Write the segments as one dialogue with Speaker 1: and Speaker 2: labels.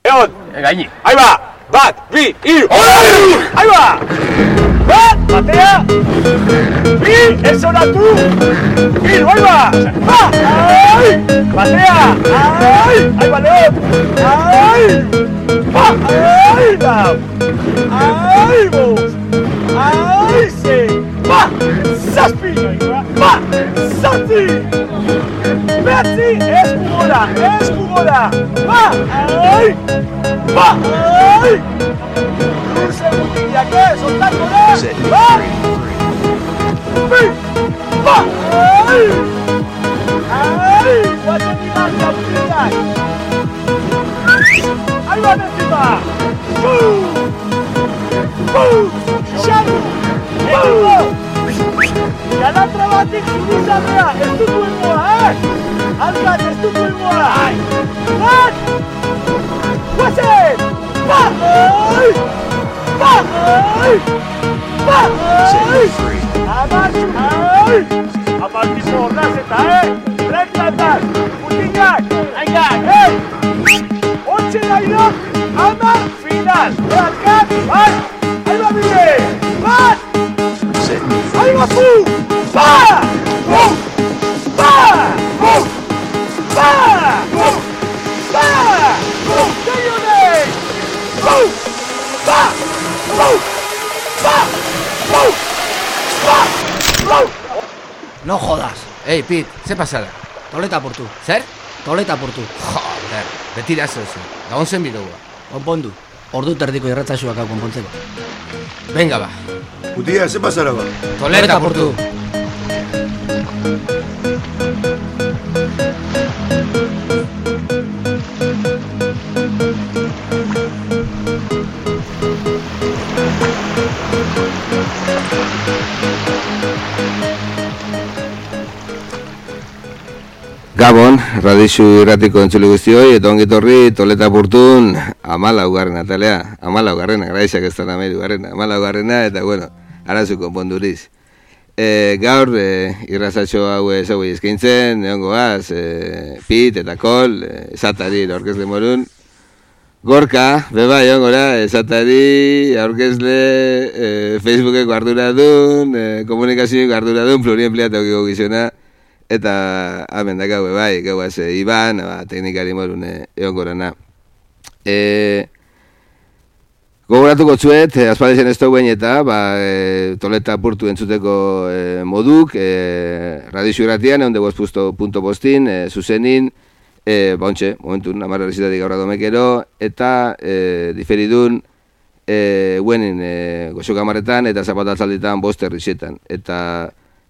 Speaker 1: Egon!
Speaker 2: Gaini.
Speaker 1: Ahí va! Bat, bi, hiru! Ahí va! Bat, batea! Bi, esonatu! Hiru, ahí va! Ba! Ai! Batea! Ai! Ahí va, León! Ai! Ba! Ai! Lau! Ai! Bost! Ai! Sei! Ba! Zazpi! Ba! Zazpi! Behatzi! Eskugora! Ba! Ai! Ba! Ai! Luze mutiak ez, ontako da! Ba! Bi! Ba! Ai! Ai! Guatzen dira mutiak! Ai bat encima! Buu! Buu! Xaru! Buu! Galatra batik zuruzarrea! Ez dut duengoa, Alkat, ez dut duengoa! Bat! Guazen! Ba! Ai! Ba! Ai! Ba! Ai! Amartxu! Ai! Amartxu horraz eta, Reklandak! Mutinak! Aingak! Ontxe dairok! Amar! Final! Alkat! Ai! Aiba bide! Bat! Aiba fu! Ba! Ba! Ba! Ba! Ba! Teionek! Ba! Ba! Ba! Ba!
Speaker 3: No jodas. Ei, Pit, ze pasada? Toleta portu. Zer? Toleta portu.
Speaker 2: Joder, betira zeuzen. Gabon zen bideoa.
Speaker 3: Konpondu. Ordu terdiko irratzaxuak hau konpontzeko.
Speaker 2: Venga, ba.
Speaker 4: Utia, ze pasara ba?
Speaker 2: Toleta portu.
Speaker 5: Gabon, Radixu irratiko entzule guztioi, eta ongitorri Toleta Purtun 14. atalea, 14. Graizak ez da 14. eta bueno, arazu konponduriz. Gaur, irrazatxo hau ezagui eskaintzen, neongoaz, Pit eta Kol, esatari aurkezle morun. Gorka, beba eongora, esatari aurkezle Facebookeko arduradun, komunikazioeko arduradun, pluriempleatu gizona. Eta hemen da gaue bai, gauaz Iban, teknikari morun eongorana. Gogoratuko txuet, aspaldezen ez dauen eta Toleta Purtu entzuteko moduk, Radixu irratian, egon degozpusto.postin, zuzenin, ontxe, momentun, amarra rezitatik gaurra domekero, eta diferidun, guenin goxoka amaretan, eta zapatatzalditan boster rixetan. Eta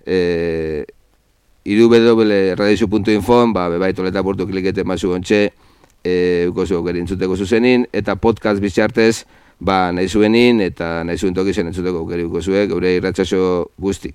Speaker 5: www.radixu.info, bebai Toleta Purtu kliketen basu ontxe, ukozu geri entzuteko zuzenin, eta podcast bitxartez, nahi zuenin, eta nahi zuen tokizen entzuteko geri ukozuek, geure irratxaso guztik.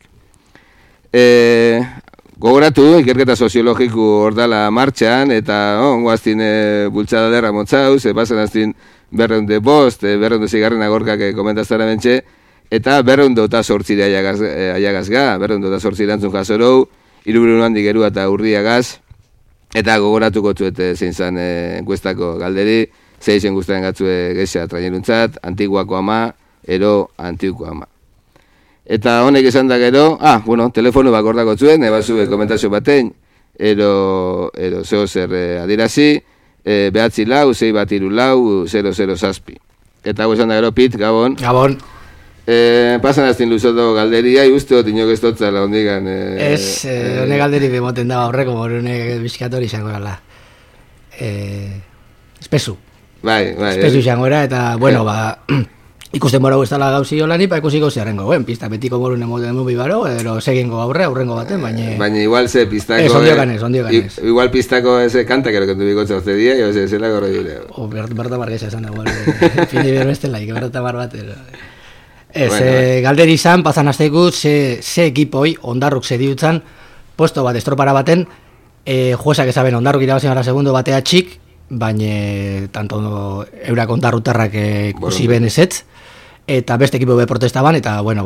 Speaker 5: Gogoratu, ikerketa soziologiku ordala martxan, eta ongoaztin bultzada derra motzauz, pasan aztin 205, 206 agorkak komentaztara bentxe, eta 208 aiagazga, 208 erantzun jazorou, Iruburun handik gerua eta urriagaz, eta gogoratuko txuet zein zan enkuestako galderi, zeizen guztaren gatzue geixa traineruntzat, antiguako ama, ero antiguko ama. Eta honek esan da gero, telefono bakordako txuen, ebazue komentazio batein, ero zeo zer adirazi, behatzi lau, 6 bat iru lau, 00 zazpi. Eta hau esan da gero, Pit, Gabon.
Speaker 3: Gabon.
Speaker 5: Pasan aztin luzoto galderia, usteot inok ez totzala ondigan.
Speaker 3: Ez, hone galderi bemoten da horreko, morune bizkatori izango gala. Espesu.
Speaker 5: Bai.
Speaker 3: Espesu izango era, eta, bueno, ikusten mora guztala gauzi jolani, ikusiko zerrengo, pista betiko morune mobi baro, ero segingo aurrengo baten, baina...
Speaker 5: Baina igual ze pistako...
Speaker 3: ondiokanez.
Speaker 5: Igual pistako eze kantak ero kontu bikotza oze dia, jo ze zela gorro jure.
Speaker 3: Berta margesa esan da, fin de berbezten laik, berta mar bat, galderi izan, pasan azteiku, ze ekipoi ondarruk zediutzan, puesto bat estropara baten, juezak ezaben ondarruk irabazien gara segundo batea txik, baina tanto eurak ondarrutarrak ikusi ben ezetz, eta beste ekipo be protestaban, eta bueno,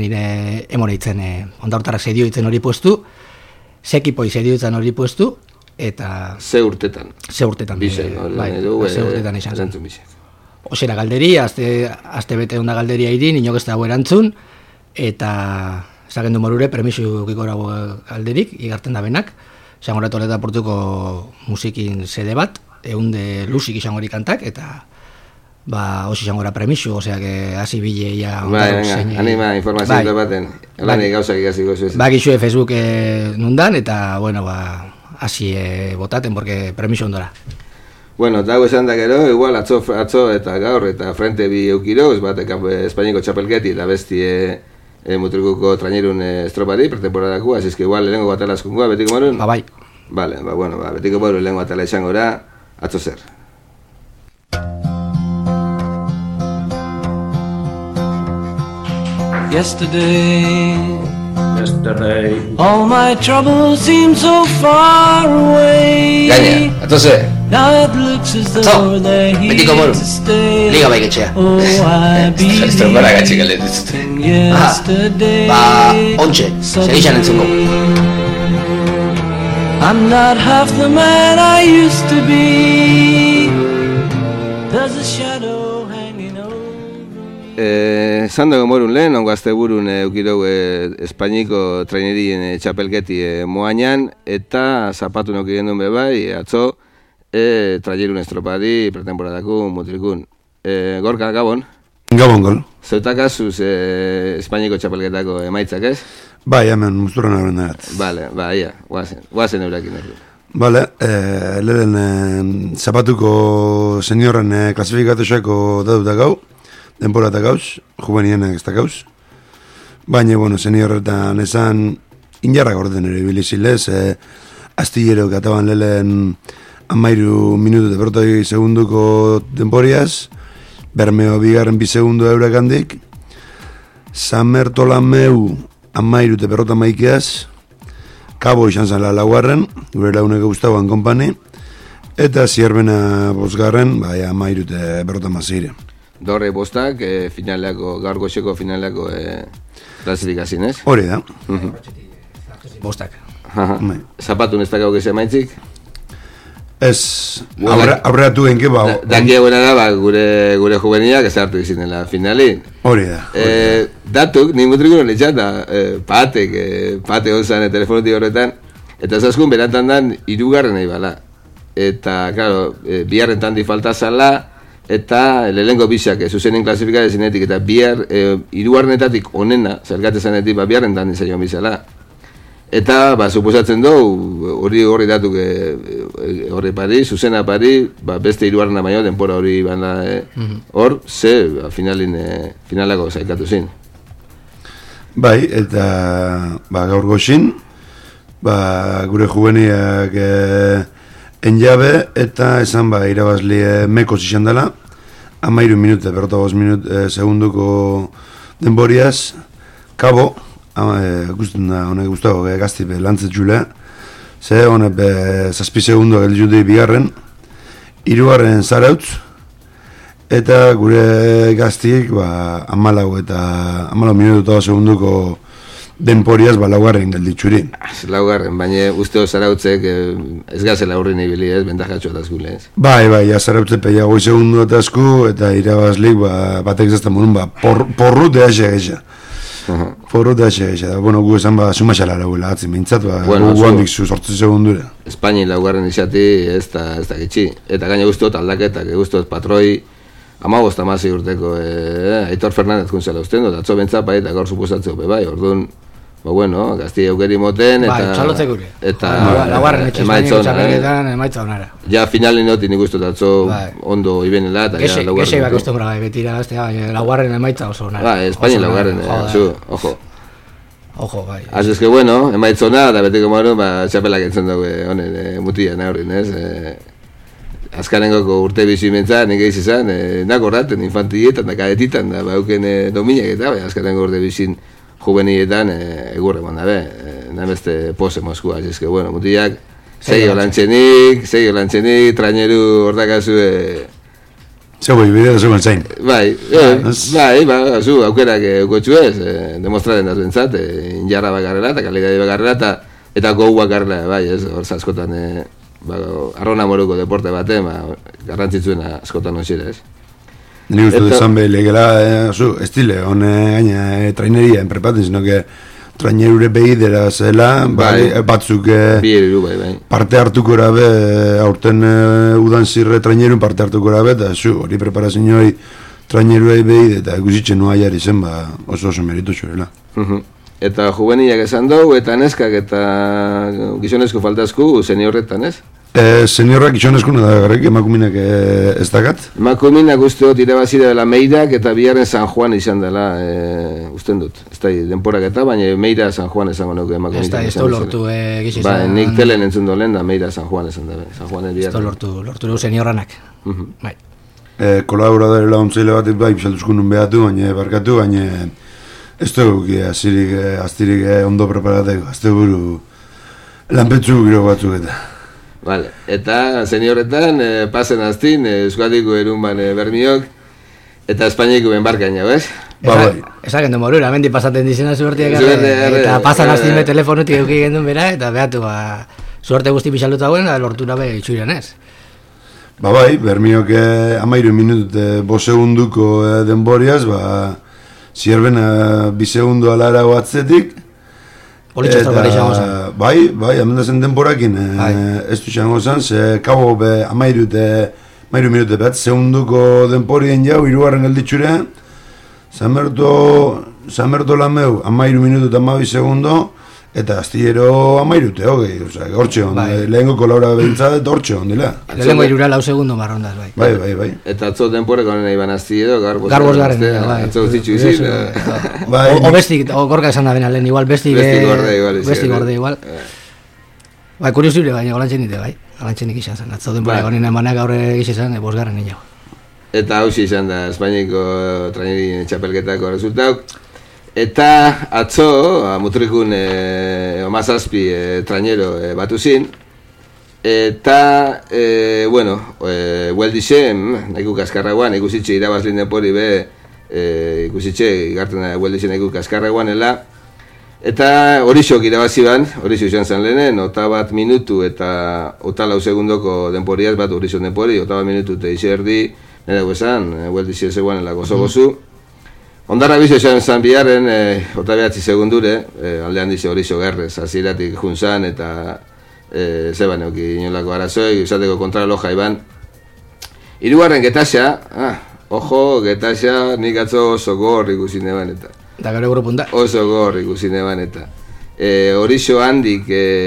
Speaker 3: azkanine emone itzen ondarrutarrak zedio itzen hori puestu, ze ekipoi zedio itzen hori puestu, eta...
Speaker 5: Ze urtetan?
Speaker 3: Ze urtetan.
Speaker 5: Bize,
Speaker 3: bai, ze urtetan izan zen.
Speaker 5: Bize.
Speaker 3: Osera galderi, azte bete onda galderia irin, inok ez dago erantzun, eta zaken du morure, premisu kikorago galderik, igarten da benak, izango reto leta portuko musikin sede bat, eunde lusik izango kantak, eta osi izango era premisu, osea, que hasi bile ia...
Speaker 5: Bai, venga, anima informazio baten, lanik gauzak ikasiko zuez.
Speaker 3: Gizue Facebook nundan, eta, bueno, hasi botaten, porque premisu ondora.
Speaker 5: Bueno, dago esan da gero, igual atzo eta gaur eta frente bi eukiroz, bat Espainiko txapelketi eta besti mutrikuko trainerun estropari, pretemporadako, así es que igual lehengo batala eskungoa, betiko marun?
Speaker 3: Bai.
Speaker 5: Vale, bueno, betiko marun lehengo batala esango da, atzo zer.
Speaker 6: Yesterday, all my troubles seem so far away.
Speaker 2: Gaina, atoze.
Speaker 6: Now it looks as though they're here to stay.
Speaker 2: Liga bai getxea.
Speaker 6: Oh, I believe
Speaker 2: Estropara gatxik alde dituzte.
Speaker 6: yesterday.
Speaker 2: Ontxe, segixan entzungo.
Speaker 6: I'm not half the man I used to be. There's a shadow hanging over.
Speaker 5: Zando gomorun lehen, ongo azte burun eukirou Espainiko trainerien txapelketi moañan, eta zapatu noki gendun bebai, atzo, trainerun estropari, pretemporadako mutrikun. Gorka, Gabon?
Speaker 4: Gabon, gol.
Speaker 5: Zeutakazuz Espainiko txapelketako emaitzak, ez?
Speaker 4: Bai, hemen, musturren horren erat.
Speaker 5: Bale, ia, guazen eurakin ez.
Speaker 4: Bale, lehen zapatuko seniorren klasifikatuzeko daduta gau, denporata gauz, juvenienak ez da gauz. Baina, bueno, seniorretan esan injarrak orden ere bilizilez, astillero kataban lehen 13 minutu de berrotoi segunduko denporiaz, Bermeo bigarren 2 segundu eurakandik, Samer Tolameu 13 de berrota maikeaz, Kabo izan zala laugarren, gure launeko guztauan kompani, eta Zierbena bosgarren, 13 de berrota mazire.
Speaker 5: Dorre bostak, finaleako, gaur goxeko finaleako klasifikazin, ez?
Speaker 4: Hori da.
Speaker 3: Bostak.
Speaker 5: Zapatun ez dakau geze maitzik?
Speaker 4: Ez, aurreatu genke,
Speaker 5: Daki eguna da, gure juveniak ez hartu izinela finalin.
Speaker 4: Hori da.
Speaker 5: Datuk, ni mutrikuno netxan da, pate onzan telefonotik horretan, eta zaskun berantan dan, 3. nahi bala. Eta, claro, biharren tandi falta zala, eta lehenko bisak zuzenen klasifikare zinetik, eta 3. onena, zergate zanetik, biharren tandi zaion bizala. Eta, suposatzen dugu, hori datuk horri pari, zuzena pari, beste 3. baino, denpora hori banda hor, finalako zaikatu zin.
Speaker 4: Bai, eta gaur goxin, gure juveniak enjabe, eta esan irabazli mekos izan dela, 13 minute, berrota 5 segunduko denboriaz, Kabo, guztun da, honek guztago, gazti lantzet jule, ze honek 7 segundu gelditu bigarren, 3. zarautz, eta gure gaztiek 14 minutu eta segunduko denporiaz laugarren gelditzurin.
Speaker 5: Laugarren, baina usteo zarautzek ez gazela horren ibili ez, bentajatxo atazkule ez.
Speaker 4: Bai, zarautze peia 5 segundu atazku, eta irabazlik batek zazten monun, porrut eaxe geixa. Porrut eaxe geixa, bueno, gu esan sumaxala lauela, atzi, mintzat, gu handik zu 8 segundura.
Speaker 5: Espaini laugarren izati ez da gitxi, eta gaina guztot aldaketak, guztot patroi, 15 urteko Aitor Fernandez kuntzela usten dut, atzo bentzapa eta gaur suposatzeo bai, orduan, bueno, gazti eukeri moten, eta...
Speaker 3: Txalotze gure.
Speaker 5: Eta...
Speaker 3: Laugarren etxe Espainiako txapelketan emaitza onara.
Speaker 5: Ja finalin noti nik uste atzo ondo ibenela, eta ja laugarren...
Speaker 3: Gese ibak uste mura betira, laugarren emaitza oso onara.
Speaker 5: Espaini laugarren, ojo.
Speaker 3: Ojo, bai.
Speaker 5: Así es que bueno, emaitza onara, eta beteko maru, txapelak entzun dugu honen mutian horrin, ez? Azkanengoko urte bizi mentza, nik eiz izan, nako raten, infantilletan, da kadetitan, da bauken dominak eta, azkanengo urte bizin juvenietan egurre man dabe, nameste pose Moskua, así es que bueno, mutiak, seio lantzenik, traineru ordakazu...
Speaker 4: Zego, ibidea da zegoen zain.
Speaker 5: Bai, zu, aukerak eukotxu ez, demostraten da zuentzat, injarra bakarrela, eta kalidade bakarrela, eta gau bakarrela, bai, ez, hor zaskotan arrona moruko deporte baten, garrantzitsuena askotan hosira, ez?
Speaker 4: Ni uste desan behilegela, estile, gaina traineria enprepaten, sino que trainerure behidera zela, batzuk parte hartuko erabe, aurten udan zirre trainerun parte hartuko erabe, eta hori preparazioi traineruei behide, eta ikusitzen nua jari zen, oso meritu zurela.
Speaker 5: Eta juveniak esan dugu, eta neskak, eta gizonezko faltazku, seniorretan, ez?
Speaker 4: Seniorrak gizonezko da garrik, emakuminak ez dakat?
Speaker 5: Emakuminak uste dut irabazide dela Meirak, eta biharren San Juan izan dela, usten dut. Ez da, denporak eta, baina Meira San Juan esango nuke emakuminak.
Speaker 3: Ez da, ez da lortu gizizan.
Speaker 5: Nik telen entzun dolen da Meira San Juan esan da, San Juan
Speaker 3: ez da lortu dugu seniorranak. Bai.
Speaker 4: Kolaboradore launtzaile bat bai, bizaltuzko nun behatu, baina barkatu, baina ez dugu aztirik ondo preparateko, azte buru lanpetzu giro batzuk eta.
Speaker 5: Vale. Eta seniorretan, pasen aztin, Euskaldiko erunban bermiok, eta Espainiako benbarkaina, ez?
Speaker 3: Esaken du morura, mendi pasaten dizena suertiak eta pasan aztin be telefonutik euki gendun bera, eta behatu, suerte guzti pixaluta guen, lortu nabe itxuiran ez?
Speaker 4: Bai, bermiok 13 minutute 5 segunduko denboriaz, zierben 2 segundu alara atzetik.
Speaker 3: Olitxo zorgari izango zen.
Speaker 4: Bai, amendazen denborakin, ez du izango zen, ze kabo 13 minute bat, segunduko denporien jau, 3. gelditxure, zamerto lameu, 13 minutu eta 12 segundo, eta astillero 13, hogei, hortxe hon, lehenko kolabora behintzat, hortxe hon dila.
Speaker 3: Lehenko 3 segundo marrondaz, bai.
Speaker 4: Bai.
Speaker 5: Eta atzo denporek honen iban astillero,
Speaker 3: garbos garen, bai.
Speaker 5: Atzo zitxu izin.
Speaker 3: O bestik, o gorka esan da bena lehen, igual bestik gorde igual. Bai, kuriosibri baina golantxen ite, bai. Golantxenik izan zen, atzo denporek honen emanak gaur egizizan, 5 garren nio.
Speaker 5: Eta hausi izan da, Espainiko trainerien txapelketako resultauk. Eta atzo, mutrikun Omazazpi trainero batu zin. Eta, Hueldixen, nahiku kaskarraguan, ikusitxe irabazlin denpori be, ikusitxe, igartzen da Hueldixen nahiku kaskarraguanela. Eta horixok irabazi ban, horixo izan zen lehenen, 1 minutu eta 4 segundoko denporiaz bat horixon denpori, 1 minutu eta izerdi, nire guesan, Hueldixen zegoen lako gozu. Ondarra bizo esan zan biharren, 9 segundure, aldean dize horixo gerrez, aziratik junzan eta zeban euki inolako arazoi, izateko kontraloja iban. 3. getaxa, getaxa nik atzo oso gor ikusi neban eta.
Speaker 3: Da gero grupun da.
Speaker 5: Oso gor ikusi neban eta. Horixo handik,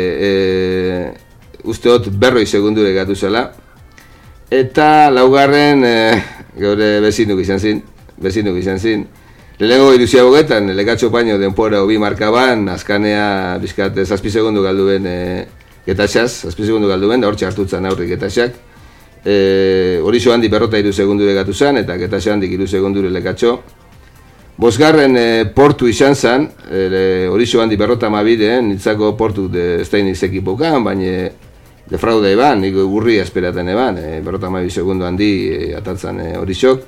Speaker 5: usteot 40 segundure gatu zela. Eta laugarren, gaur bezinuk izan zin. Lehenengo ilusia bogetan, lekatxo paino denpora obi markaban, azkanea bizkat 7 segundu galdu ben getaxaz, 7 segundu galdu ben, da hortxe hartutzen aurrik getaxak. Horixo handi berrota 3 segundure gatu zen, eta getaxa handik 3 segundure lekatxo. 5. Portu izan zen, horixo handi berrota mabide, nintzako portu ez da iniz ekipokan, baina defrauda eban, nik gurri esperaten eban, berrota mabi segundu handi atatzen horixok.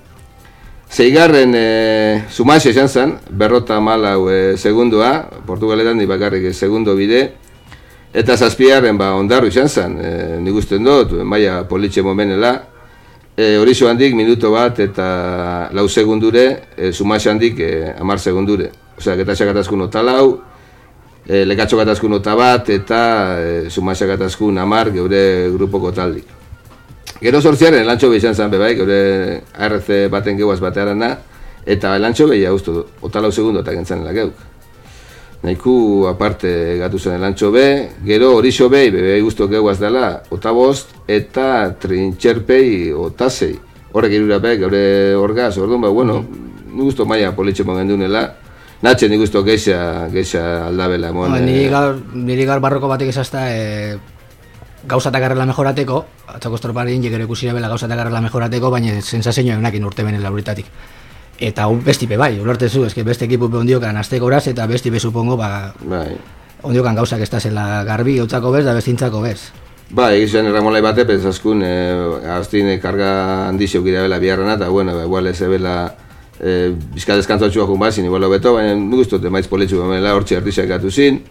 Speaker 5: 6. Sumaxe izan zen, berrota malau segundua, Portugaletan di bakarrik segundo bide, eta 7. Ondarru izan zen, nik usten dut, maia politxe momenela, horixo handik minuto bat eta 4 segundure, Sumaxe handik 10 segundure. Osea, getaxak atazkun otalau, lekatxo gatazkun otabat, eta Sumaxe gatazkun 10 geure grupoko taldik. Gero sortziaren elantxo behi izan zen bebai, geure ARC baten geuaz batearan da, eta elantxo behi haustu, 4 segundo eta gentzanela geuk. Naiku aparte gatu zen elantxo be, gero horixo behi, bebai guztu geuaz dela, 5 eta trintxerpei 6. Horrek irurapek, geure orgaz, orduan nik guztu maia politxe mongen dunela, natxe nik guztu geixa aldabela.
Speaker 3: Niri gaur barroko batek esazta, gauzatak arrela mejorateko, atzako estroparin jekero ikusira bela gauzatak arrela mejorateko, baina sensazioa enakin urte benen lauritatik. Eta bestipe bai, ulertezu, eske beste ekipupe ondiokan azteko horaz, eta bestipe supongo, ondiokan gauzak ez da zela garbi, gautzako bez, da bestintzako bez.
Speaker 5: Egizan erramolai bate, pensaskun, aztin karga handizio gira bela biharrena, eta igual ez ebela bizkat eskantzatxua jun bazin, igual beto, baina nik ustote maiz politxu bela hortxe erdizak gatu zin,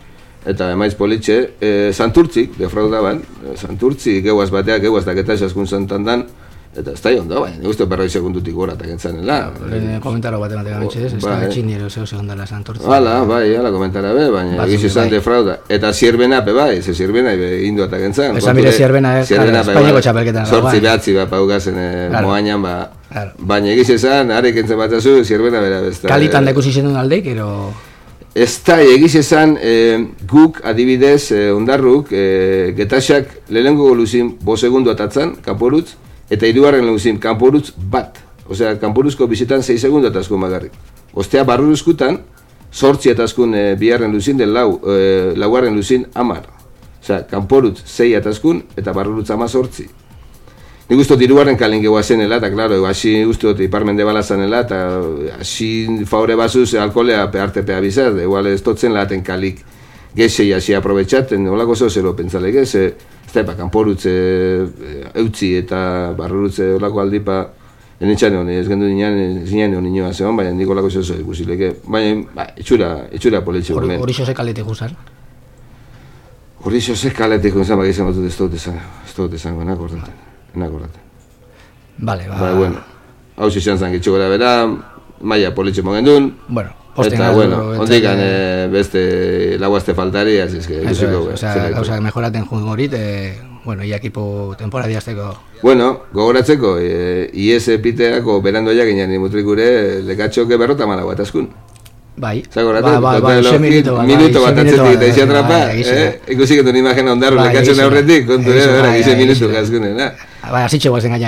Speaker 5: eta emaiz politxe, Santurtzik, defraudaban, Santurtzik, geuaz bateak, geuaz daketa esaskun Santandan, eta ez da ondo, baina, nik uste 40 segundutik gora takentzanela.
Speaker 3: Komentaro baten ez da txinero zeu segondala Santurtzik.
Speaker 5: Hala komentara be, baina egiz izan defrauda. Eta Zierbena, bai, ze Zierbena indu atakentzan.
Speaker 3: Esan bire Zierbena, Espainiako txapelketan.
Speaker 5: Sortzi behatzi paugazen moañan, baina egiz izan, arek entzen batazu, Zierbena bera besta.
Speaker 3: Kalitan dekusi zen duen aldeik, ero...
Speaker 5: Ez da, egiz izan, guk adibidez, ondarruk, getaxak lehenengo luzin 5 segundu atatzan, kanporutz, eta hirugarren luzin kanporutz bat. Osea, kanporuzko bizitan 6 segundu atazkun bagarrik. Ostea, barruruzkutan, 8 atazkun biharren luzin den laugarren luzin 10. Osea, kanporutz 6 atazkun eta barrurutz 18. Nik ustot hirugarren kalingegoa zenela, eta klaro, hasi ustot iparmende bala zanela, eta hasi faure basuz alkolea peartepea bizaz, igual ez totzen laten kalik gesei hasi aprobetxaten, olako zozero pentzalek ez, kanporutze eutzi eta barrurutze olako aldipa, enetxane honi, ez gendu zinen honi nioa zegoen, baina nik olako zozo ikusileke, baina itxura poletxe gomen.
Speaker 3: Hori xosek aletik guzan?
Speaker 5: Hori xosek aletik guzan, bak izan batut ez dut esango, enakordaten.
Speaker 3: Vale,
Speaker 5: bueno, hau zizan zan gitxo gara bera, maia poletxe mogen duen, eta, ondikan beste laguazte faltari, así es que...
Speaker 3: Gauza, mejoraten jun horit, ia ekipo temporada diazteko...
Speaker 5: Gogoratzeko, IES piteako berandoia ginen mutrikure lekatxoke berrota malago ataskun.
Speaker 3: Bai,
Speaker 5: minuto bat atzetik eta izi atrapa, ikusi getun imagen ondarru lekatxon aurretik, kontu gize minutu gazkunen,
Speaker 3: Bai, asitxe guazen gaina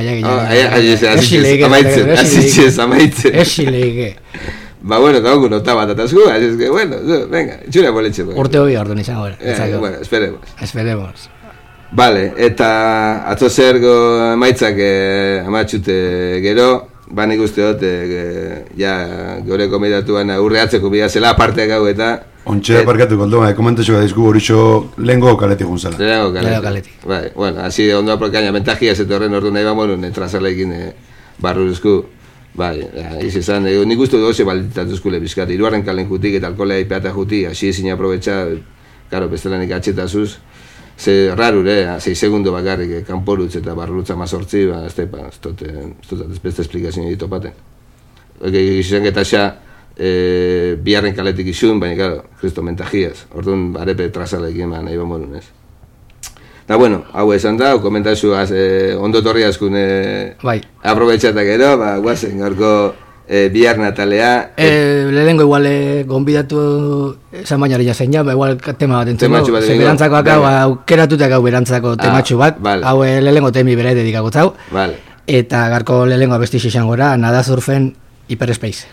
Speaker 5: asitxe amaitzen.
Speaker 3: Esilege.
Speaker 5: Gaukun nota bat atazku, así es que, venga, itxura boletxe.
Speaker 3: Urte hobi ordu nizan gore.
Speaker 5: Esperemos. Vale, eta atzo zergo emaitzak amatxute gero, nik uste dut, gure komidatuan urreatzeko bida zela, aparteak hau eta...
Speaker 4: Ontxe parkatu kontu, komentazioa dizku horixo lehengo kaletik gunzala.
Speaker 5: Lehengo kaletik. Bai, hasi ondoa prokaina, mentajia zetorren ordu nahi bamon, trazalekin barruruzku. Bai, izan, nik uste dut balditatuzkule bizkat, hirugarren kalen jutik eta alkolea ipeata juti, hasi ezin aprobetxa, karo, bestelanik atxetazuz, ze rarure, 6 segundo bakarrik, kanporutz eta barrurutza mazortzi, ez dut beste esplikazio ditopaten. Izan getaxa, biharren kaletik izun, baina, karo, kristo mentajiaz, orduan arepe trazalekin nahi bamorun, ez. Da, hau esan da, komentazioaz ondo torri askun aprobetxatak ero, guazen gaurko bihar natalea.
Speaker 3: Lehenengo igual gonbidatu esan bainari jazen ja, igual tema bat entzun, ze berantzakoak hau, aukeratutak hau berantzako tematxu bat, hau lehenengo temi bere dedikagotzau, eta gaurko lehenengo abesti xixan gora, Nada Surfen Hyperspace.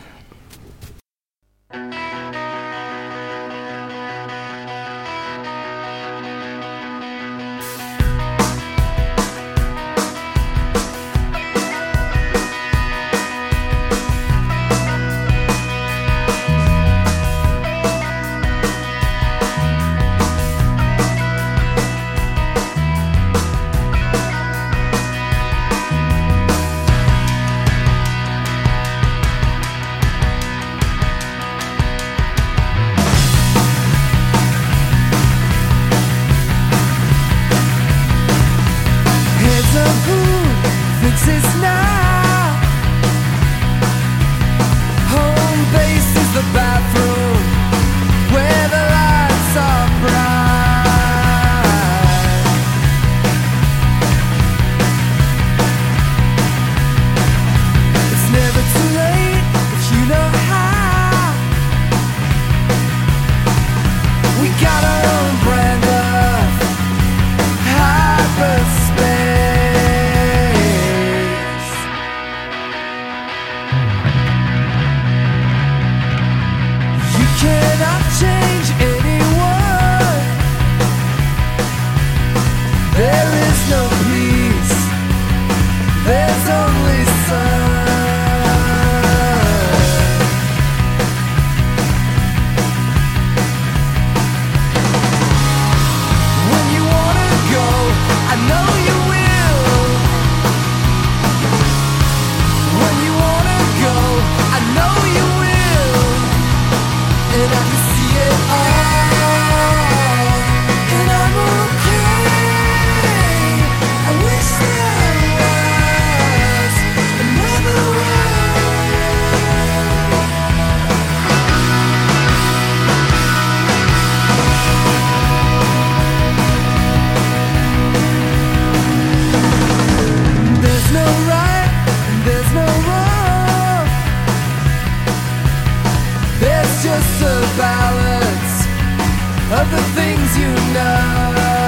Speaker 6: you know.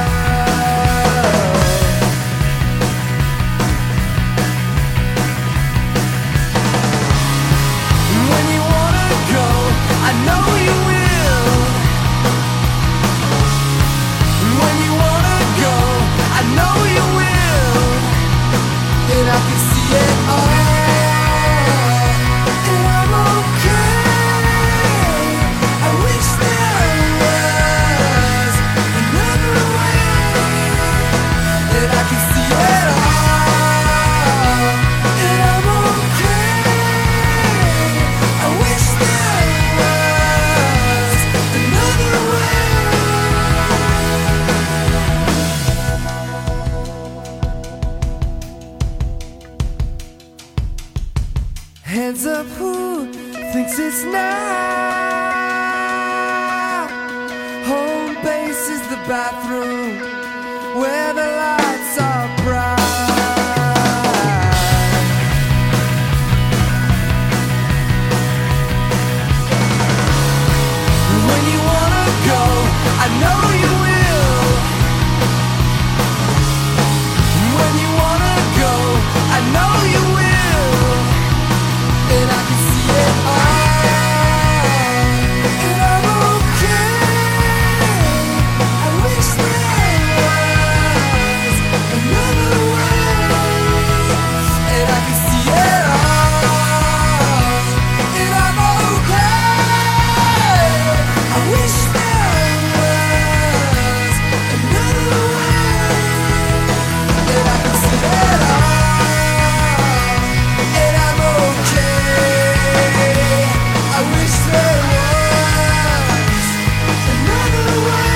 Speaker 6: When you wanna go, I know you will. When you wanna go, I know you will. And I can see it all. And I'm okay. I wish there was another way. And I can see it all. And I'm okay. I wish there was another way. Hands up, who thinks it's now? Home base is the bathroom where the lights are bright. When you wanna go, I know you will. When you wanna go, I know you will. And I can see it all. And I'm okay. I wish there was another way. And I can see it all. And I'm okay. I wish there was another way. And I can see it all. And I'm okay. I wish there was another way.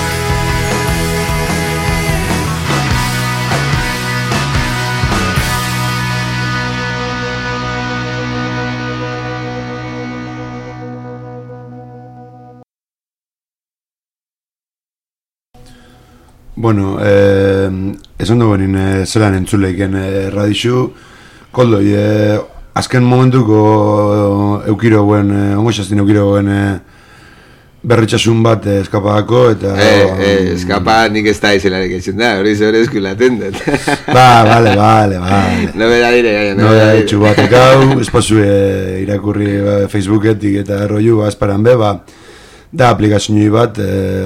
Speaker 4: Bueno, esan dugu nien zelan entzuleiken radixu, koldoi, azken momentuko eukiroen, ongo xaztin eukiroen berritxasun bat eskapadako, eta...
Speaker 5: Eskapa nik ez da izelarek etxen da, hori zure eskulaten dut.
Speaker 4: Vale.
Speaker 5: Nobeda dire, gaia,
Speaker 4: Nobeda ditxu batek hau, espazue irakurri Facebooketik eta erroiu, azparan be, da aplikazioi bat,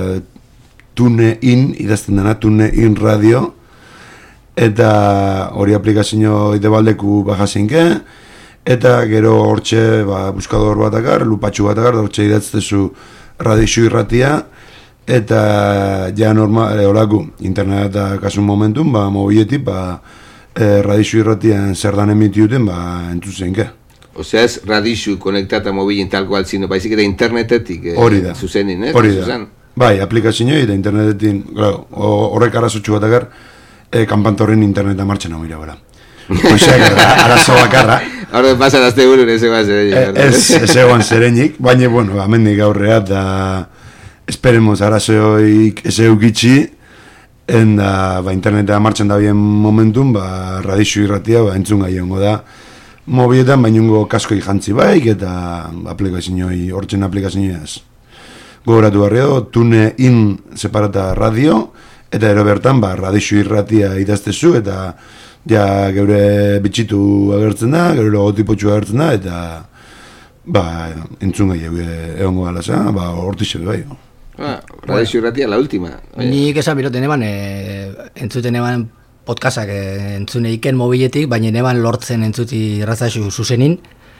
Speaker 4: TuneIn, idazten dena, TuneIn Radio, eta hori aplikazio idebaldeku bajazinke, eta gero hortxe buskador batakar, lupatxu batakar, hortxe idatztezu radixu irratia, eta ja normal, horako, internet eta kasun momentun, mobiletik, radixu irratian zer dan emitiuten, entzuzenke.
Speaker 5: Osea ez radixu konektata mobilin tal cual, sino baizik eta internetetik zuzenin, ez?
Speaker 4: Hori da. Bai, aplikazioa eta internetetin, horrek arazotxu batakar, kanpantorren interneta martxan hau irabara. Oizeak, arazo bakarra.
Speaker 5: Horre pasan azte burun ez egoan zerenik.
Speaker 4: Ez egoan zerenik, baina, bueno, amendik aurrea, da esperemos arazoik ez eukitxi, enda, interneta martxan da bien momentun, radixu irratia, entzun gai hongo da, mobiletan, bainungo kaskoi jantzi baik, eta aplikazioa, hortzen aplikazioa ez. Gogoratu barrio, TuneIn separata radio, eta ero bertan, radixu irratia idaztezu, eta ja geure bitxitu agertzen da, geure logotipotxu agertzen da, eta entzun gai egongo galasa, hortixe bai.
Speaker 5: Radixu irratia, la última.
Speaker 3: Nik esan biroten eban, entzuten eban podcastak entzune iken mobiletik, baina eban lortzen entzuti irrazaxu zuzenin,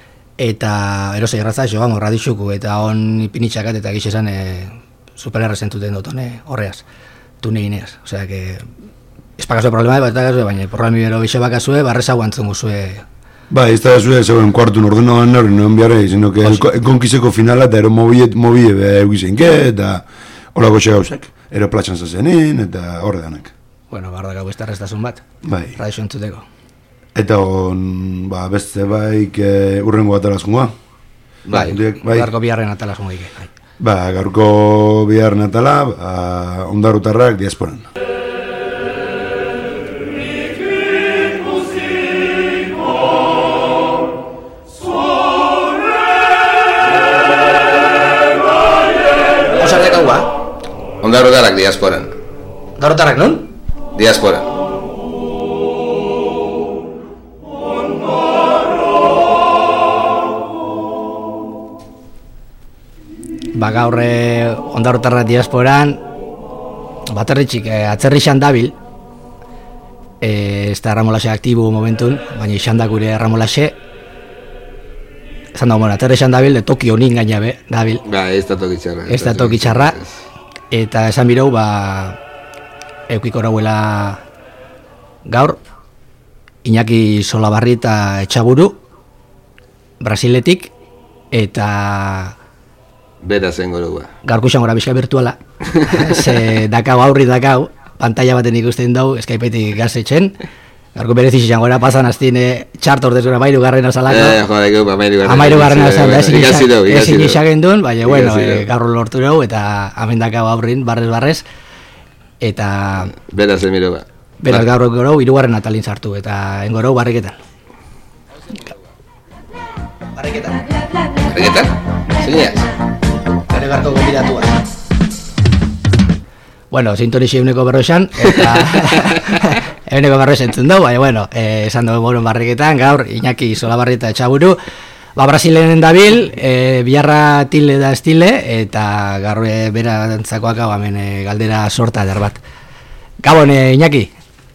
Speaker 3: eta erosei irrazaxo, radixuku, eta on ipinitxakat, eta giz esan supererrez entzuten dut horreaz, TuneIneaz. Osea, que espakazue problema bat eta baina programi bero bixe bakazue, barreza guantzun guzue.
Speaker 4: Ez da zue, zegoen kuartun ordenagoan nori, noen biharrei, sino que konkizeko finala, eta ero mobile eugizenke, eta horako gauzak, ero platxan zazenin, eta horre danak.
Speaker 3: Bueno, barra gau beste arrestazun bat, radixo entzuteko.
Speaker 4: Eta beste baik urrengo bat alazkoa.
Speaker 3: Gaurko biharren atalazkoa ike.
Speaker 4: Gaurko biharren atala, ondarutarrak diasporan.
Speaker 5: Ondarutarrak
Speaker 2: diasporan.
Speaker 3: Ondarrutarrak non?
Speaker 2: Diasporan.
Speaker 3: Gaur Ondarrutarra diasporan baterritxik atzerrixan dabil, ez da erramolase aktibo momentun, baina izan da gure erramolase, esan dago, atzerrixan dabil, de Tokio nin gaina dabil.
Speaker 5: Ez da tokitxarra.
Speaker 3: Ez da tokitxarra, eta esan birau, eukiko rauela gaur, Iñaki Solabarri eta Etxaburu, Brasiletik, eta
Speaker 5: Bera zen gorua.
Speaker 3: Gaurko izan gora bizka virtuala. Ze dakau, aurri dakau, pantalla baten ikusten dau, Skypeetik gazetzen. Gaurko berez izan gora pasan aztien txartor desgora mairu garren azalako. Amairu garren azalako. Ezin isagen duen, baina, bueno, gaur lortu dugu, eta amen dakau aurrin, barrez. Eta...
Speaker 5: Bera zen miro ba.
Speaker 3: Beraz gaur gorau, irugarren atalin sartu, eta engorau barriketan. Barriketan?
Speaker 2: Zeineaz?
Speaker 3: Gare garko gomidatuaz. Bueno, sintonixi euneko berro esan, eta euneko berro esentzun dugu, baina, bueno, esan dugu moron barriketan, gaur, Iñaki Solabarri eta Etxaburu, Brasilenen dabil, biharra tile da estile, eta gaur bera dantzakoak hau hemen galdera sorta eder bat. Gabon, Iñaki?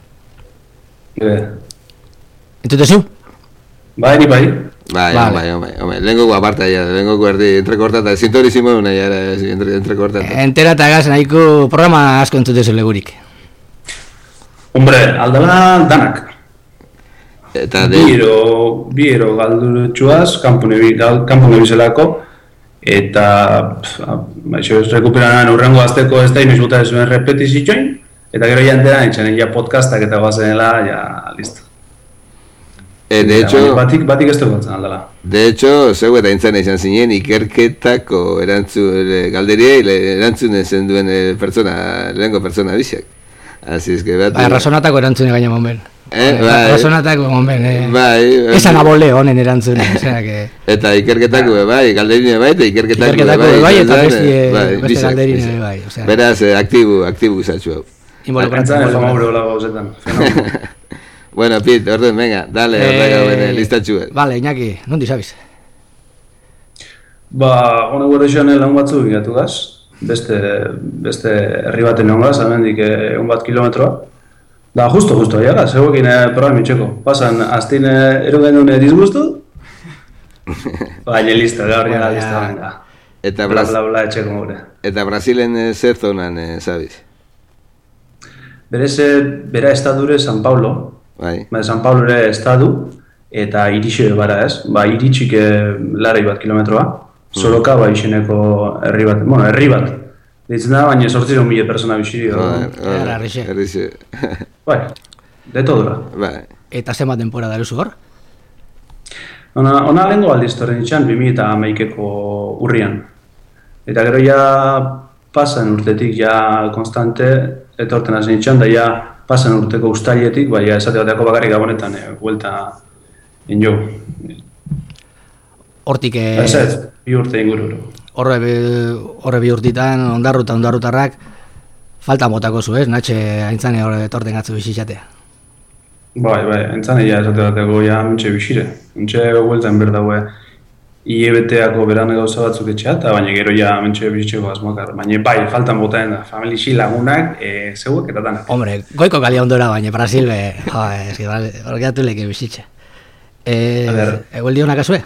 Speaker 3: Entutezu?
Speaker 5: Bai. Lehenko aparta ya, lehenko erdi entrekortata, sintorizimo una ya entrekortata.
Speaker 3: Enterata gaz nahiko programa asko entutezu legurik.
Speaker 7: Hombre, aldala danak.
Speaker 5: Eta
Speaker 7: Biero galdurutxuaz, kampu nebizelako, eta baixo rekuperanan urrengo azteko ez da inizbuta ez duen repetizitxoin, eta gero jantera nintzen, ja podcastak eta guazenela, ja listo.
Speaker 5: De hecho,
Speaker 7: batik ez dugatzen aldala.
Speaker 5: De hecho, zeu eta intzana izan zinen ikerketako galderia erantzun ezen duen lehenko pertsona bizak. Así es que
Speaker 3: razonatako erantzune gaina momen. Razonatako momen.
Speaker 5: Esan
Speaker 3: abole honen erantzune.
Speaker 5: Eta ikerketako galderine bai, eta ikerketako
Speaker 3: bai, eta beste galderine bai.
Speaker 5: Beraz, aktibu izatxu hau.
Speaker 7: Involukratzen efamabro lago hausetan.
Speaker 5: Bueno, Pete, orden, venga, dale, listatxu.
Speaker 3: Vale, Iñaki, nondi sabiz?
Speaker 7: Hone gure esan lan batzu bingatu gaz, beste herri baten egon gaz, hemendik 1 kilometroa. Da, justo, ja gaz, egokin programi txeko. Pasan, aztin erogen dune disgustu, baina listo, gaur ja listo, venga.
Speaker 5: Eta
Speaker 7: bla etxeko gure.
Speaker 5: Eta Brasilen zer zonan, sabiz?
Speaker 7: Bera estadure San Paulo. San Paulo ere estadu, eta iritxe bara ez. Iritxik larai bat kilometroa. Soroka izeneko herri bat. Ditzen da, baina 800.000 persona bixiri.
Speaker 5: Herrixe.
Speaker 7: De todura.
Speaker 3: Eta zema denpora daruzu hor?
Speaker 7: Ona lehenko aldiz torren itxan, 2011ko urrian. Eta gero ja pasan urtetik ja konstante, etorten hazen itxan, da ja pasan urteko ustaietik, baina esate bateako bakarrik gabonetan huelta injo.
Speaker 3: Hortik...
Speaker 7: bi urte ingururu.
Speaker 3: Horre bi urtitan, ondarrutarrak, falta motako zu ez, natxe aintzane horre etorten gatzu bizitzatea.
Speaker 7: Bai, aintzane ja esate bateako ja mentxe bizire. Mentxe hueltan berdaue IEBT-ako beran gauza batzuk etxea, eta baina gero ja mentxe bizitzeko asmoak. Baina bai, faltan botaen da, familixi lagunak, zeuak eta danak.
Speaker 3: Hombre, goiko kalia ondora, baina Brasil, hor gehiatu leke bizitze. Egueldi honak azue?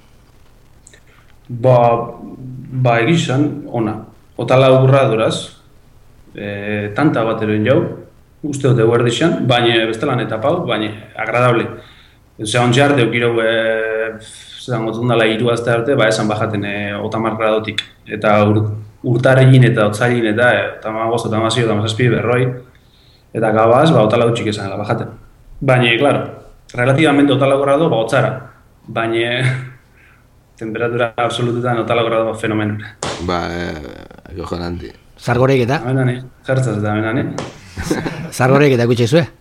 Speaker 7: Egizan, ona. Otala urra duraz, tanta bat eroen jau, uste dute guardixan, baina bestelan etapau, baina agradable. Zeran txarte, okiro gotundala 3 azte arte, esan bajaten 30 gradotik. Eta urtaregin eta otzailin eta 15, 16, 17 berroi. Eta gabaz, otala utxik esan bajaten. Baina, klaro, relativamente otala grado, otzara. Baina, temperatura absolutetan otala grado fenomenura.
Speaker 5: Jojonanti.
Speaker 3: Zargoreik eta?
Speaker 7: Amenani, jertzaz eta amenani.
Speaker 3: Zargoreik eta gutxe izue?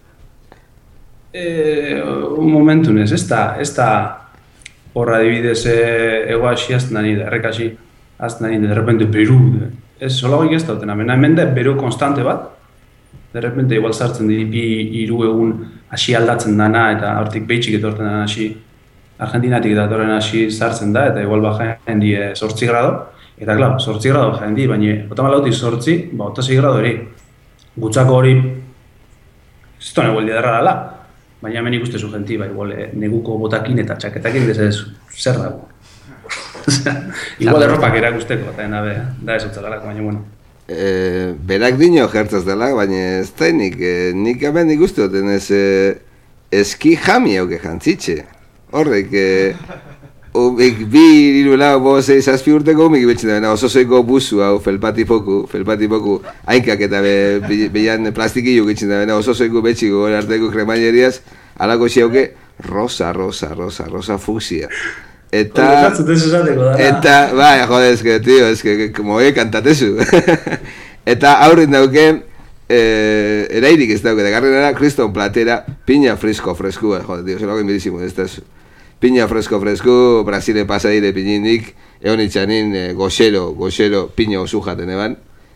Speaker 7: Un momentu nez, ez da horra adibidez ego hasi azten da nire, errekasi azten da nire, de repente Peru, ez solagoik ez dauten, hemen da bero konstante bat, de repente igual sartzen di 2-3 egun hasi aldatzen dana, eta hortik behitxik etorten dana hasi, Argentinatik datorren hasi sartzen da, eta igual bajaen di 8 grado, eta klar, 8 grado bajaen di, baina otamalautik 8, 6 grado hori, gutzako hori, ez da negueldi derra dala, baina hemen ikustezu genti, igual neguko botakin eta txaketakin ez zer dago. Igual erropak erakusteko, eta da ez utzagalak, baina bueno.
Speaker 5: Berak dino jertzaz dela, baina ez da nik hemen ikuste duten ez eski jami hauke jantzitxe. Horrek, Ubik 2, 3, 4, 5, 6, 7 urteko umik betxen da, oso zoiko busu hau, felpatipoku, hainkak eta behan plastikillo getxen da, oso zoiko betxiko gore arteko kremaieriaz, alako xeuke, rosa fucsia. Eta, bai, jode, eske, tío, eske, como kantatezu. Eta aurrin dauke, erairik ez dauke, garrenera, kriston platera, piña fresco, jode, tío, zelago inbidizimo, ez da zu. Piña fresco, Brasile pasadire piñindik, egon itxanin goxero, piña osu jaten eban,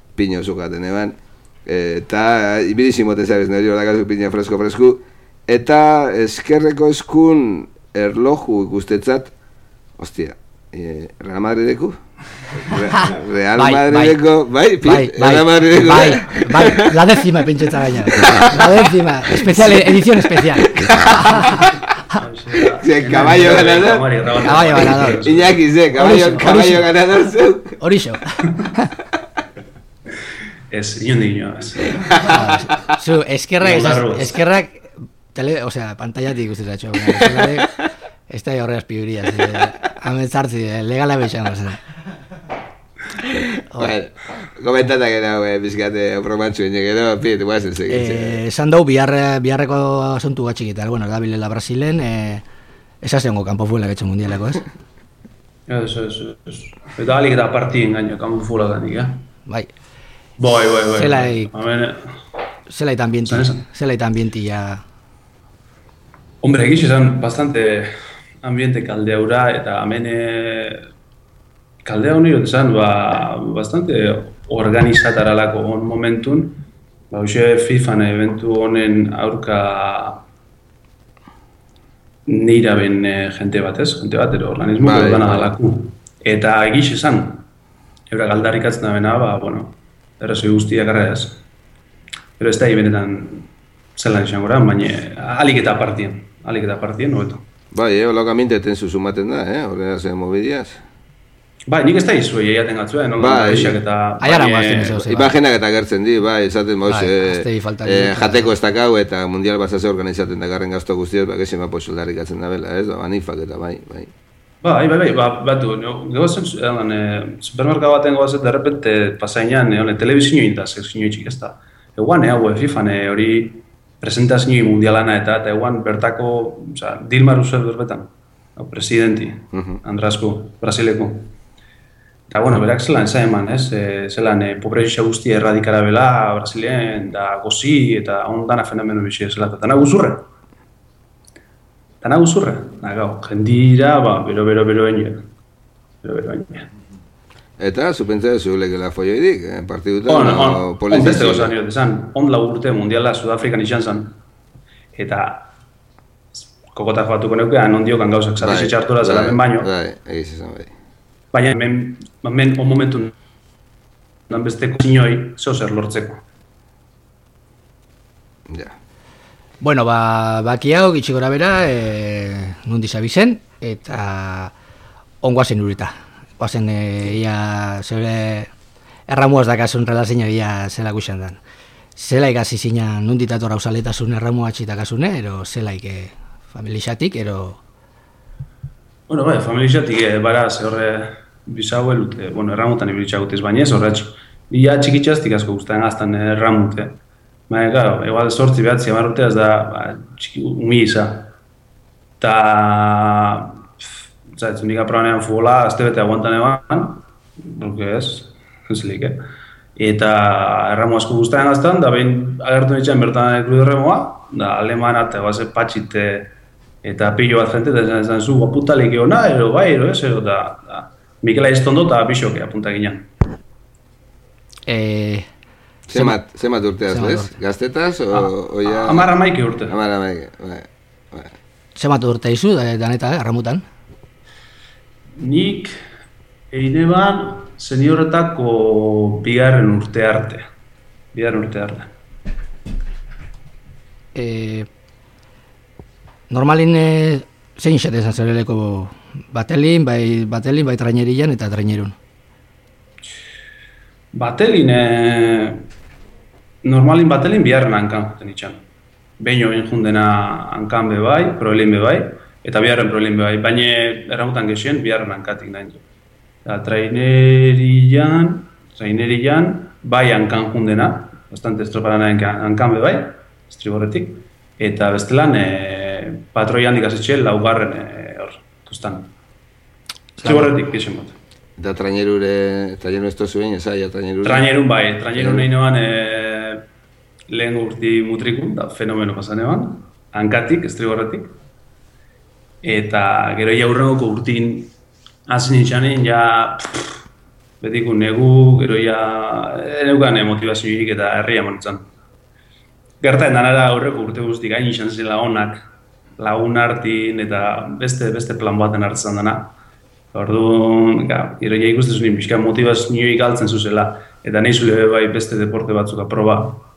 Speaker 5: eta ibidizimo tezabez, nire hor dakazu piña fresco, eta eskerreko eskun erloju ikustetzat, hostia, Real Madrideko? Real Madrideko, bai, Real Madrideko.
Speaker 3: Bai, la décima pintxetza gaina. La décima, edición especial.
Speaker 5: Caballo ganador. Iñaki, caballo ganador.
Speaker 3: Horixo.
Speaker 7: Ez, ino.
Speaker 3: Zu, eskerrak, pantallatik ikustetatxo. Ez da horreaz piuriaz. Hamen zartzi, legala beixan.
Speaker 5: Komentatak gero, bizkate promantzu ene gero, pit, guazen segitzen.
Speaker 3: Esan dau, biharreko asuntu gatxik eta, bueno, erdabilela Brasilen, esazengo kanpo fuela getxo mundialeko, ez?
Speaker 7: Eso. Eta alik eta partien gaino, kanpo fuela ganik,
Speaker 3: Bai.
Speaker 7: Bai.
Speaker 3: Zelait ambienti ya...
Speaker 7: Hombre, egiz esan bastante ambiente kaldeaura, eta hemen kaldea honiro esan, bastante organizataralako on momentun, hoxe FIFAn eventu honen aurka neiraben jente bat, organismo dana dalaku. Eta egiz esan, ebra galdarrikatzen da bena, errazoi guztiak arreaz. Pero ez da benetan zelan izan gora, baina alik eta partien, hobeto.
Speaker 5: Bai, holaka minteten zuzumaten da, horrela zen mobidiaz.
Speaker 7: Bai, nik ez da izu eiaten gatzua, nola peixak eta...
Speaker 3: Aiara guazten ez hau,
Speaker 5: imagenak eta gertzen di, bai, esaten moz, jateko ez dakau eta mundial bazase organizaten da garren gazto guztiaz, egin mapo soldarrik atzen da bela, ez, banifak eta bai.
Speaker 7: Bai, batu, gegozen, supermerkatu baten gogazet, derrepente pasainan, telebizio inda, sekzio itxik ez da. Eguan, FIFAn hori presentazio mundialana eta eguan bertako, Dilma Rousseff berbetan, presidenti, Andrasko, Brasileko. Eta, berak zelan esan eman, zelan pobrezia guztia erradikara bela Brasilien, da gozi eta ondana fenomeno bizia zela, eta dana guzurre. Jendira, bero eniak.
Speaker 5: Eta, zupentzea zuhulekela foioidik, partidutan,
Speaker 7: polizizio? Beste gozan nire, ondla urte mundiala Sudafrikan izan zen. Eta, kokotak batuko neukean, ondiokan gauzak zarrizi txartura zela hemen baino.
Speaker 5: Bai, egiz izan bai.
Speaker 7: Baina hemen on momentu nan besteko zinoi zozer lortzeko.
Speaker 5: Ja.
Speaker 3: Bueno, bakiago gitxi gora bera, nundi zabizen, eta ongoazen urita. Oazen, ia, zeure erramuaz dakasun relazioa ia zela guixan dan. Zelaik hasi zina nunditator hausaletasun erramua txitakasune, ero zelaik familixatik, ero...
Speaker 7: Bueno, bai, familixatik, bara, zehorre bizauel, erramutan ibilitxagutez bainez, horretxo. Ia txikitxaztik asko guztaren aztan erramute. Baina, gara, egual 8 behatzi amarruteaz da, txiki umi iza. Ta... Zaitu, nik aprobanean futbola, azte bete aguantan eban, porque ez lik, Eta erramu asko guztaren aztan, da behin agertu nintzen bertan klub erramoa, da alemana eta baze patxite eta pillo bat jente, eta esan zu, aputalik egon ero ez, da Mikel Aiztondo eta Bixoke apuntak ginen.
Speaker 5: Zemat urteaz, bez? Gaztetaz, o ya...
Speaker 7: 11 urte.
Speaker 5: 11, bai.
Speaker 3: Zemat urte izu, daneta, Arramutan?
Speaker 7: Nik eine ban seniorretako bigarren urte arte.
Speaker 3: Normalin zein xete zan zereleko batelin, bai trainerian eta trainerun?
Speaker 7: Normalin batelin biharren hankan juten itxan. Behin hobin jundena hankan bebai, proelin bebai, eta biharren proelin bebai, baina erramutan gexien biharren hankatik nahi du. Trainerian bai hankan jundena, bastante estroparan hankan bebai, estriborretik, eta bestelan patroi handik azetxe laugarren hor, tostan. Estriborretik gexen bat.
Speaker 5: Eta traineru ez tozu egin, esaia traineru?
Speaker 7: Trainerun bai, trainerun nahi noan lehen urti mutrikun, da fenomeno pasan eban, hankatik, estrigorretik. Eta gero jaurrengoko urtin hasi nintzanein, betiko negu, gero neukan motivazioik eta herria manutzen. Gertaen danara aurreko urte guztik hain izan zela onak, lagun hartin eta beste plan baten hartzen dana. Orduan, gero ikusten zuen pixka motivazioik galtzen zuzela, eta nahi zule bai beste deporte batzuk aproba,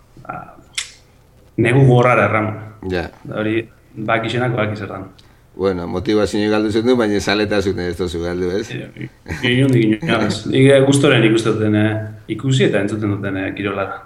Speaker 7: negu gorrara erramu.
Speaker 5: Ja.
Speaker 7: Da hori, bakixenak bakizertan.
Speaker 5: Bueno, motivazioik galdu zen du, baina zaletasuk ez tozu galdu, ez?
Speaker 7: Inondik, nik gustoren ikusten ikusi eta entzuten duten kirolara.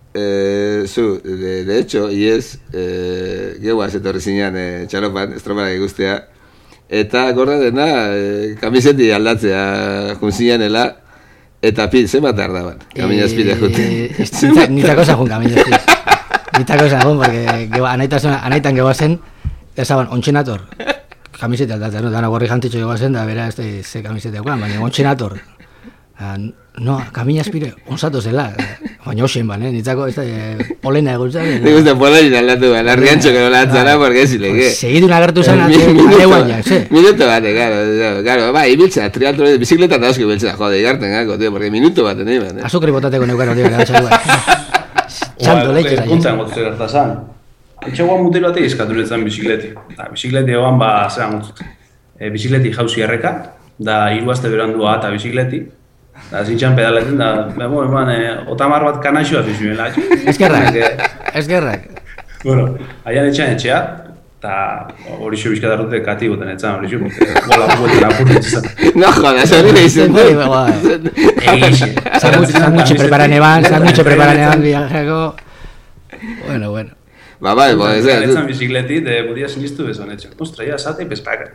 Speaker 5: De hecho, iez, geuaz etorri zinean txalopan, estroparak ikustea, eta gorda dena, kamiseti aldatzea junzineanela, eta zenbat ardaban, kaminazpide jute.
Speaker 3: Nitako zahun kaminazpide. Nitako zahun, porque anaitan gehuazen, ezaban, ontsenator, kamiseti aldatzea, no? Dana gorri jantitxo gehuazen, da bera ze kamiseti aukan, baina ontsenator. No, kaminazpide, onzatu zela, baina hoxen ban, nitzako polena egutzen.
Speaker 5: Nik uste polena aldatu ban, arriantxo que no lantzara, porque ez ileke.
Speaker 3: Segidun agertu zen, areuainak, ze?
Speaker 5: Minuto bate, claro, ibiltzea, triatlone, bizikletan da oski biltzea, jode, igarten gako, tío, porque minuto bate nahi ban,
Speaker 3: Azukri botateko neukan hori gara batxa igual. Txanto leitxe zaila.
Speaker 7: Puntzen gotu gertazan. Etxegoan mutil batek izkatu netzen bizikleti. Bizikleti egoan zelan gotut. Bizikleti jauzi erreka, da iruazte berandua eta bizikleti. Da zintxan pedaletzen, otamar bat kanaxoa fizuela.
Speaker 3: Eskerrak.
Speaker 7: Bueno, haian etxea, eta hori xo bizkatarrute kati goten etxan, hori xo, bola buelten apurtzen.
Speaker 5: No jodas, hori behizen.
Speaker 7: Egixe.
Speaker 3: Sandwiche preparan eban viajeko. Bueno.
Speaker 5: Bai, puede ser.
Speaker 7: Etzan bizikleti, budia sinistu bezan etxan. Ostra, ya sate y pespakan.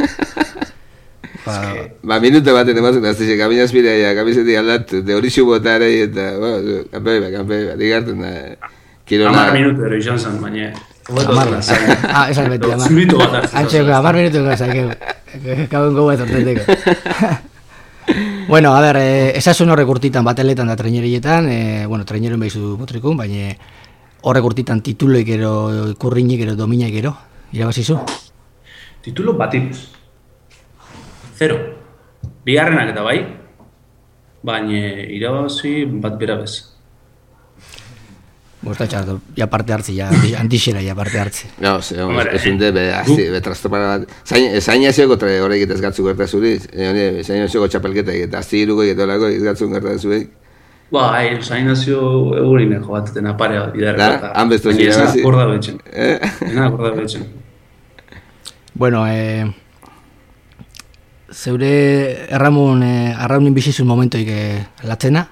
Speaker 5: Minuto baten emazuk naztixe, kaminazpidea ja, kamiseti aldatu, de hori xubotare, eta, kanpei bat, digarten da, kirola...
Speaker 7: 10 minuto ero izan zen, baina...
Speaker 3: Esan beti,
Speaker 7: zumbitu bat hartzen.
Speaker 3: Antxeko, 10 minuto gazakeu, kauen gogo etorteteko. Bueno, a ver, esasun horrek urtitan bateletan da trainerietan, traineroen behizu mutrikun, baina horrek urtitan tituloik ero, kurriñik ero, dominak ero, irabazizu?
Speaker 7: Titulo batik. 0. Bigarrenak eta bai, baina irabazi bat bera bez.
Speaker 3: Bostatxartu, ja parte hartzi, ja antixera, ja parte hartzi.
Speaker 5: No, ez un debe, trastopara bat. Zain azioko horrek eta ezgatzu gerta zuri, zain azioko txapelketak eta azti iruko eta olako ezgatzu gerta zuri.
Speaker 7: Zain azio egurin jo bateten aparea bidarra.
Speaker 5: Da, han bestu zira bazi.
Speaker 7: Ena akorda betxen.
Speaker 3: Bueno, zeure arraunin bizizun momentoik latzena?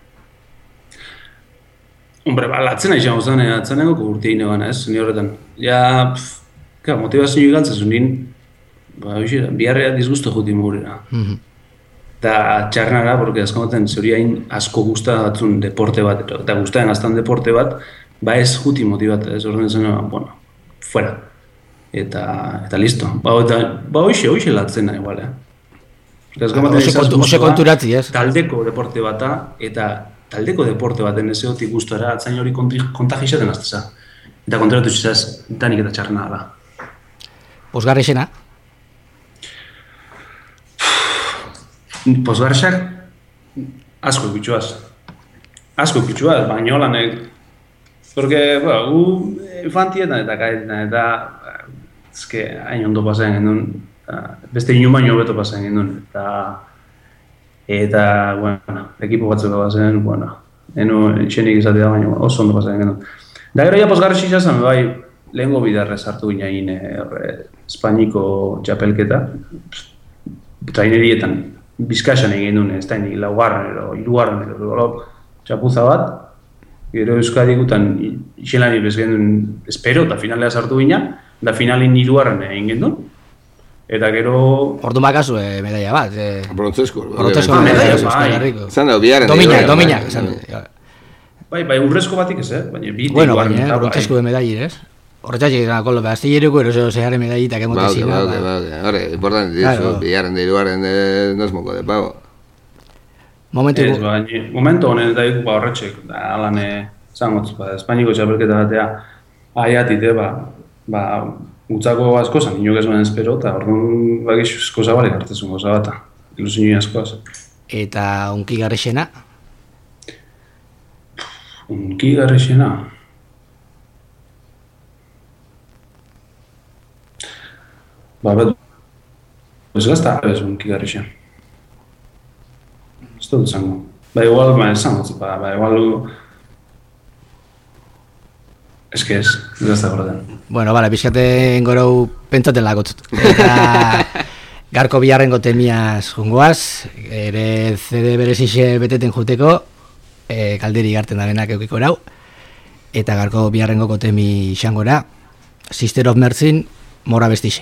Speaker 7: Hombre, latzena izan gozan, atzeneko urte hine gana, ez, ni horretan. Ja, motivazio galtzen zuen nien, biharrea disgusto juti mugurera. Eta txarnara, porque azkomaten zeuriain asko gustatzen deporte bat, eta gustatzen aztan deporte bat, ez juti motibat, ez horren zen, fuera. Eta listo. Hoxe latzena igual,
Speaker 3: Ose konturatzi, ez?
Speaker 7: Taldeko deporte bata, eta taldeko deporte baten ez egotik guztuara atzain hori kontagizaten azteza. Eta konturatu zizaz, danik eta txarna da.
Speaker 3: Posgarri esena?
Speaker 7: Posgarriak asko egitxoaz. asko kutxua, baina holanek, porque, gu infantietan eta gaetan, eta ezke, hain ondo pasatzen genuen, beste inu baino beto pasatzen genuen, eta, bueno, ekipo batzuk bazen, bueno, etxenik izatea baina oso ondo pasatzen genuen. Da gero ja posgarri zizazan, bai, lehengo bidarrez hartu ginein Espainiko txapelketa, trainerietan, bizkaixan egin duen, ez da laugarren edo, hirugarren edo, txapuza bat, gero Euskadik gutan iselani bezgen duen espero eta finalea sartu gina, da finalin hirugarren egin gendun. Eta gero...
Speaker 3: Ordu makazu medaia bat.
Speaker 5: Brontzesko.
Speaker 3: Brontzesko medaia, Euskal Herriko.
Speaker 5: Zan da, biaren.
Speaker 3: Dominak.
Speaker 7: Bai, urrezko batik ez, baina bi...
Speaker 3: Bueno, baina, brontzesko de medaia, ez? Horretxatxik, kolo, astilleruko eroso zeharen medallitak emotezina.
Speaker 5: Bauke. Hore, importante dizu, biaren de hirugarren no es moco de pavo.
Speaker 7: Momentu honen eta iku horretxek, alan zangotz, Espainiko txapelketa batea aiatite, gutzako asko zan, inok ez baina espero, eta orduan bagiz asko zabalik hartezun goza bata, ilusinui askoaz.
Speaker 3: Eta unki garrixena?
Speaker 7: Unki garrixena? Ez gazta, ez unki garrixena. Ez dut zango. Igual, zango, igual... Ez gazta gorten.
Speaker 3: Bueno, bale, pixkaten gorau pentsaten lagotzut. Eta garko biharrengo temiaz jungoaz, ere CD berezixe beteten juteko, kalderi garten dabenak eukiko erau, eta garko biharrengoko temi xangora, Sister of Mercy, Mora Bestixe.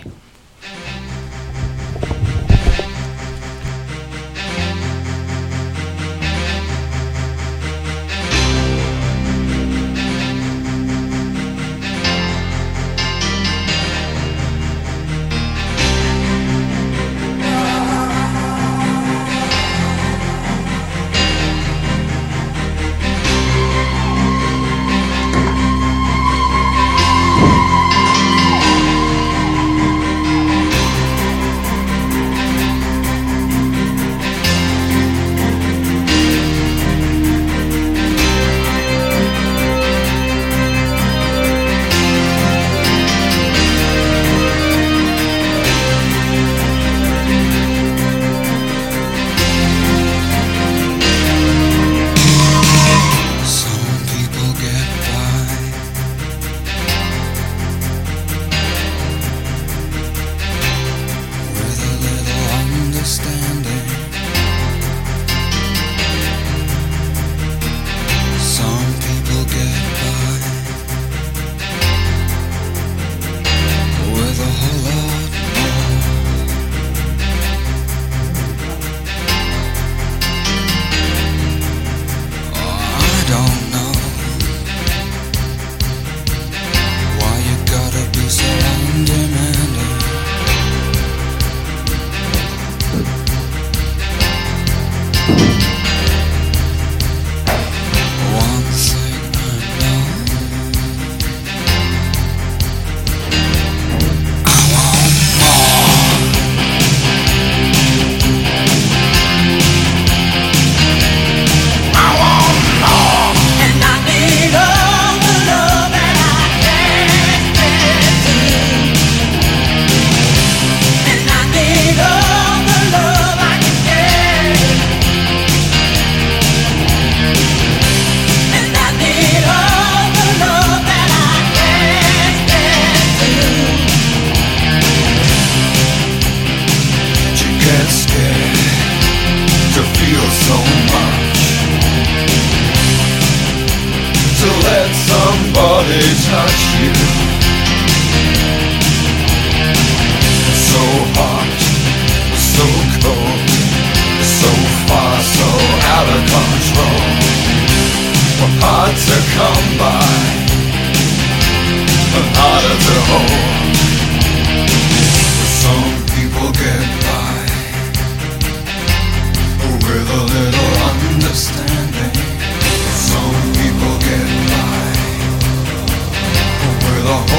Speaker 8: The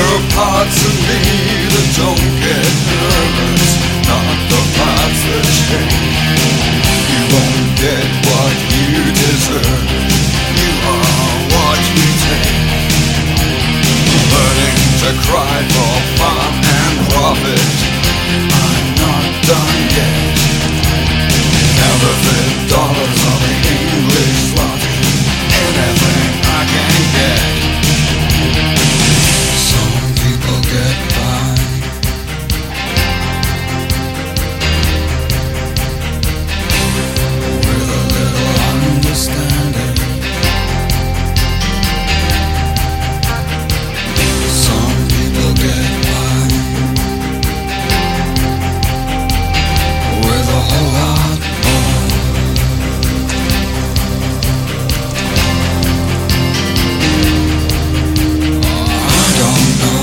Speaker 8: are parts of me that don't get nervous, not the parts that change. You won't get what you deserve. You are what you take. Learning to cry for fun and profit. I'm not done yet. Counterfeit dollars on the English zloty. Anything I can get. Some people get by with a little understanding. Some people get by with a whole lot more. I don't know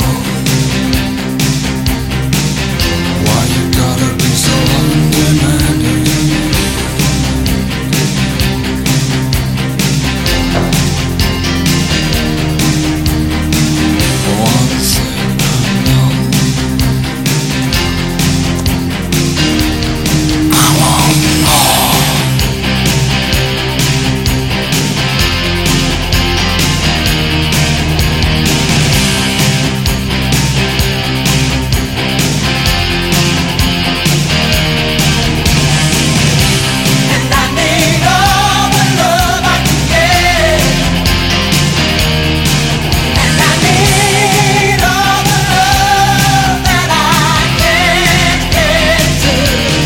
Speaker 8: why you gotta be so undemanding. One thing I know, I want more. And I need all the love I can get. And I need all the love that I can get to.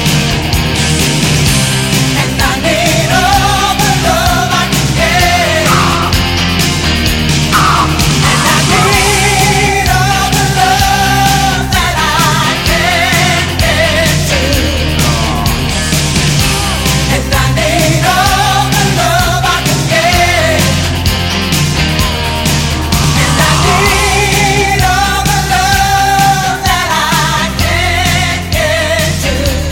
Speaker 8: And I need all the love I can get. And I need all the love that I can get to. And I need all the love I can get. And I need all the love that I can get to.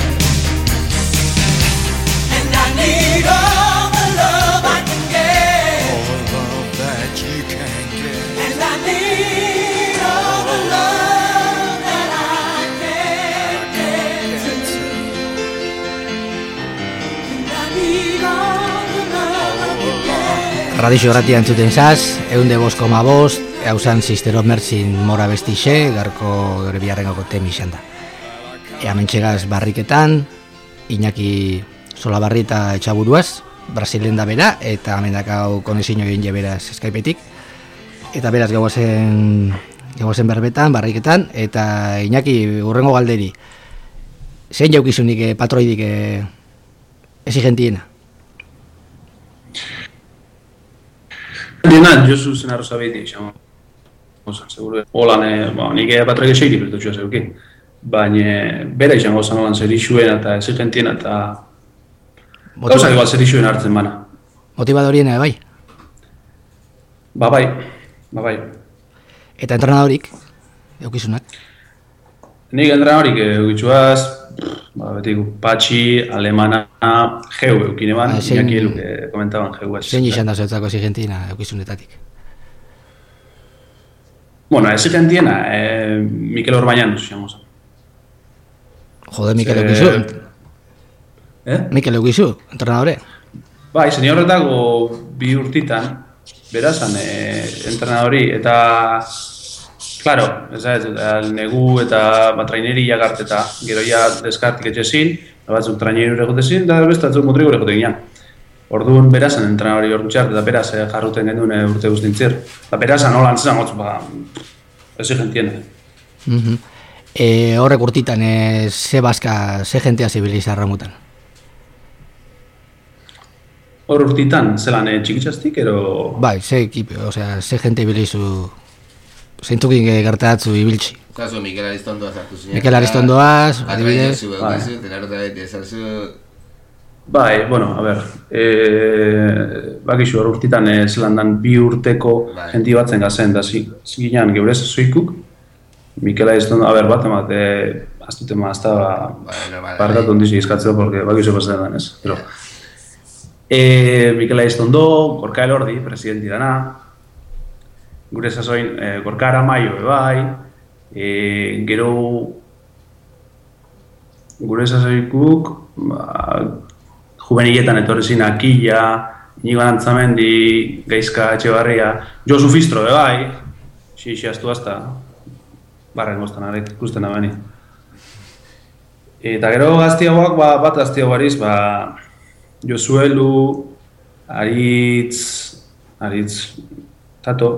Speaker 8: And I need all the love I can get. All the love that you can get. And I need all the love that I can get to. And I need all the love I can get.
Speaker 3: Radixo gratia entzuten zaz, 105,5, hausan Sister of Mercy mora bestixe, garko gure biharrengoko temi izan da. Hemen txegaz barriketan, Iñaki Solabarri eta Etxaburuaz, Brasilen da bera, eta hemen dakau konezino egin jeberaz Skypeetik. Eta beraz gauzen berbetan, barriketan, eta Iñaki urrengo galderi. Zein jaukizunik patroidik exigentiena?
Speaker 7: Diena, Josu zen arroza behiti, xamo. Seguro. Holan, nik patroik eseiri bertutxua zeuki. Baina, bera izango zen holan zerixuen eta exigentiena eta gauzak igual zerixuen hartzen bana.
Speaker 3: Motivadoriena, bai?
Speaker 7: Bai.
Speaker 3: Eta entrenadorik, jaukizunak?
Speaker 7: Nik entrenadorik egitxuaz, beti Patxi, Alemana, Geu eukin eban, Iñaki eluke komentaban Geu ez.
Speaker 3: Zein izan da zeutzako exigentina jaukizunetatik?
Speaker 7: Bueno, exigentina, Mikel Orbañan, xamos.
Speaker 3: Jode, Mikel eukizu? Mikel eukizu, entrenadore?
Speaker 7: Bai, seniorretako 2 urtitan, berazan entrenadori, eta claro, negu eta traineri jagarteta, gero ja deskartik etxezin, batzuk traineri egote da bestatzuk motrigo egote ginean. Orduan berazan entrenadori hortxart, eta beraz jarruten genuen urte guztintzir. Eta berazan holan zizan gotz, exigentiena.
Speaker 3: Horrek urtitan, ze jentea zibiliza ramutan?
Speaker 7: Hor urtitan, zelan txikitxaztik, ero...
Speaker 3: Bai, ze jente ibilizu, zeintukin gertatzu ibiltzi.
Speaker 5: Kaso, Mikel Aristondoaz hartu zinean.
Speaker 3: Mikel Aristondoaz, adibidez.
Speaker 5: Tenarota beti ezarzu...
Speaker 7: Bai, bueno, a ber, bakizu hor urtitan zelan dan 2 urteko jenti batzen gazen, da ziginan geurez zoikuk, Mikel Aristondo, a ber, bat emate, aztute mazta, parkatu ondizi izkatzeo, porque bakizu pasatzen dan ez, pero... Mikel Aristondo, Gorka Elordi, presidenti dana, gure sasoin Gorka Aramaio bai, gero gure sasoikuk juveniletan etorri zin Akilla, Inigo Arantzamendi, Gaizka Etxebarria, Josu Fistro bai, xixaztu hasta barren goztan arek ikusten abeni. Eta gero gaztiagoak, bat gaztiagoariz, Josuelu, Aritz Tato,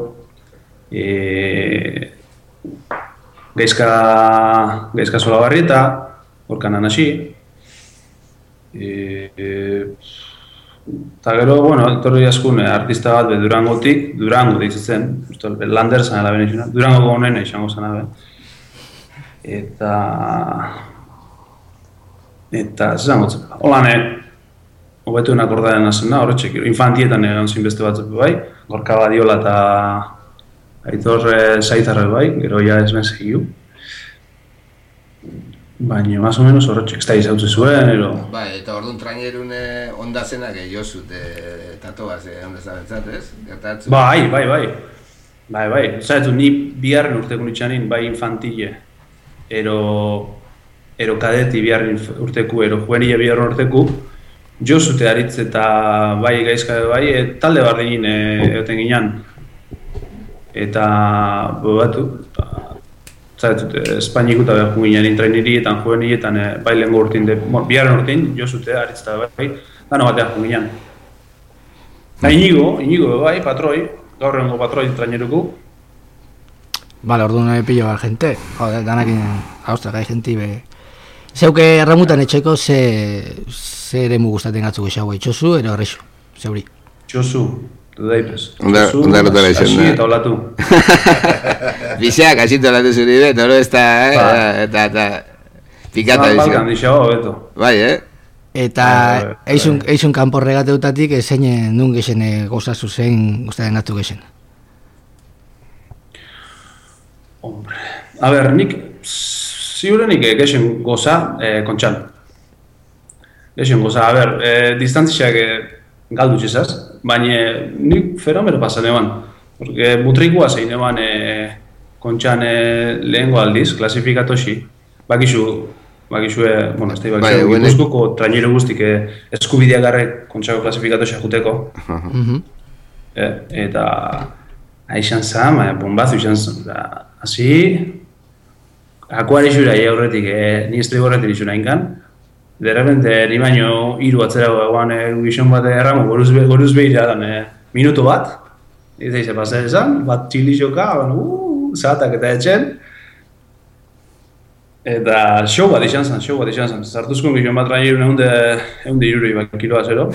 Speaker 7: Gaizka Solabarrieta, Gorka Nanasi, eta gero, etorri askun artista bat Durangotik, Durango ditzen, Lander zan ala benizuna, Durango honena izango zan ala. Eta zan gotzen, holan, hobetuenak ordaren azena, horretxek, infantietan egon zinbeste batzuk bai, Gorka Badiola eta Aitor Zaitarre bai, gero ja ez ben segiu. Baina, más o menos horretxek, ez da izautze zuen, ero...
Speaker 5: Bai, eta orduan trainerun ondazenak jozut tatoaz ondazabentzat, ez? Gertatzen?
Speaker 7: Bai. Zaitu, ni biharren urteko nitxanin, bai infantile, ero kadeti biharren urteku, ero juvenile biharren urteku, jozute aritz eta bai Gaizka bai, talde bardinin egoten ginean. Eta, batu, zaitut, Espainiak eta behar junginean trainerietan, juveniletan, bai lehenko urtein, biharren urtein, jozute aritz eta bai, dano batean junginean. Inigo bai, patroi, gaur egongo patroi traineruku.
Speaker 3: Vale, orduan pillo bat gente, joder, danakin, haustak, gai genti be... Zeuke erramutan etxeko ze eremu gustaten gatzuk esago, itxosu, ero arrexu, zeuri.
Speaker 7: Itxosu, dudaipez.
Speaker 5: Onda notara izan,
Speaker 7: Asi eta olatu.
Speaker 5: Biseak, asito olatu zuri bet, oro ez da, eta pikata biziko.
Speaker 7: Balkan dixago, beto.
Speaker 5: Bai,
Speaker 3: Eta eizun kanpo regateutatik zein nun gexen gozazu zein gustaten gatzuk gexen.
Speaker 7: Hombre, a ber, nik ziurenik gexen goza kontxan. Gexen goza, a ber, distantziak galdu txezaz, baina nik fenomero pasan eban. Porque mutrikua zein eban kontxan lehengo aldiz, klasifikatosi. Bakizue, ez da bakizue, guztuko trainero guztik eskubideak garre kontxako klasifikatosia juteko. Eta aixan zan, bombazu izan zan, hasi, akuari xura aurretik, ni estribo horretik izuna inkan, de repente, ni baino hiru atzera eguan gizon bat erramo, goruz behira minuto bat, eta izan pasa esan, bat txilixoka, zatak eta etxen, eta show bat izan zan, zartuzkun gizon bat trainerun eunde irurei kiloa zero,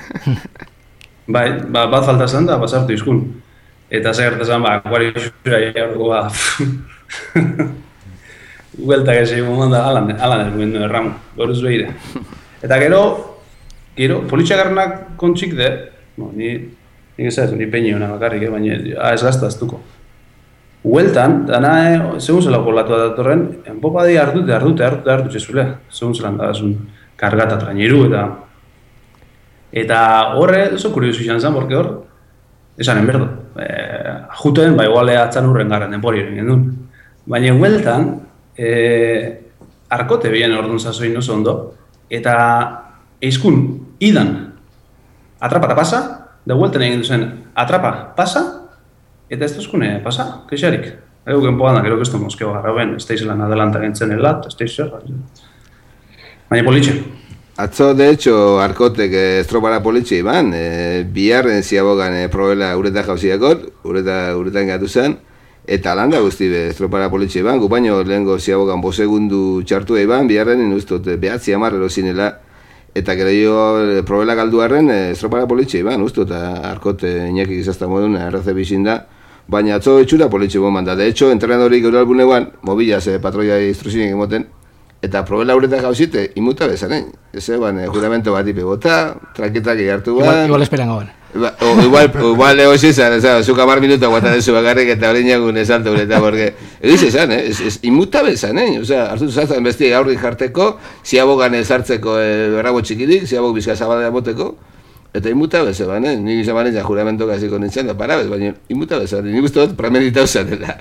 Speaker 7: bat falta zan da, bat zartu izkun. Eta zegertazan, akuari xura aurreko Gueltak ez egin momenta alan ergumendu erramu, goruz behire. Eta gero, politxagarnak kontxik de, nik ez ez, ni peini hona bakarrik, baina ez gazta aztuko. Hueltan, dana, segun zelako latua datorren, enpopadi hartute txezule, segun zelan dagazun kargata traineru eta horre, oso kuriosu izan zen, porque hor, esan enberdo. Juten, iguale atzan urren garren denpori horren gendun. Baina hueltan, arkote behien orduan zazoin oso ondo, eta eizkun idan atrapa eta pasa, da huelten egin duzen atrapa, pasa, eta ez duzkune pasa, keixarik. Ego genpoan da, gero kesto moskeo garra ben, ez teizelan adelanta gentzen elat, ez teiz zer. Baina politxe.
Speaker 5: Atzo, de hecho, arkotek estropara politxe iban, biharren ziabogan probela ureta jauziakot, uretan gatu zen, eta landa guzti estropara politxe iban, gu baino lehenko ziabogan bosegundu txartu iban, biharren inustot behatzi amarrero zinela, eta gero jo probela galduarren estropara politxe iban, ustot, arkot inakik izazta modun, erraze bizin da, baina atzo etxura politxe bon manda. De hecho, entrenadorik gaur albuneguan, mobilaz patroia instruzionik emoten, eta probela ureta jauzite, imuta bezanen. Ez eban, juramento bat ipe bota, traketaki hartu ban.
Speaker 3: Igual esperan gauen.
Speaker 5: Igual lego zizan, zuk 10 minuta guatan dezu bakarrik eta horreinagun esalto ureta, porque egiz esan, imuta bezanen. Hartu zazan besti gaurrik jarteko, ziabogan ezartzeko berrabo txikidik, ziabok bizka zabaldea boteko, Eta inmuta bezeban, nik izan baina juramentoka hasiko nintzen, da parabez, baina inmuta bezeban, nik uste dut premeditau zatela.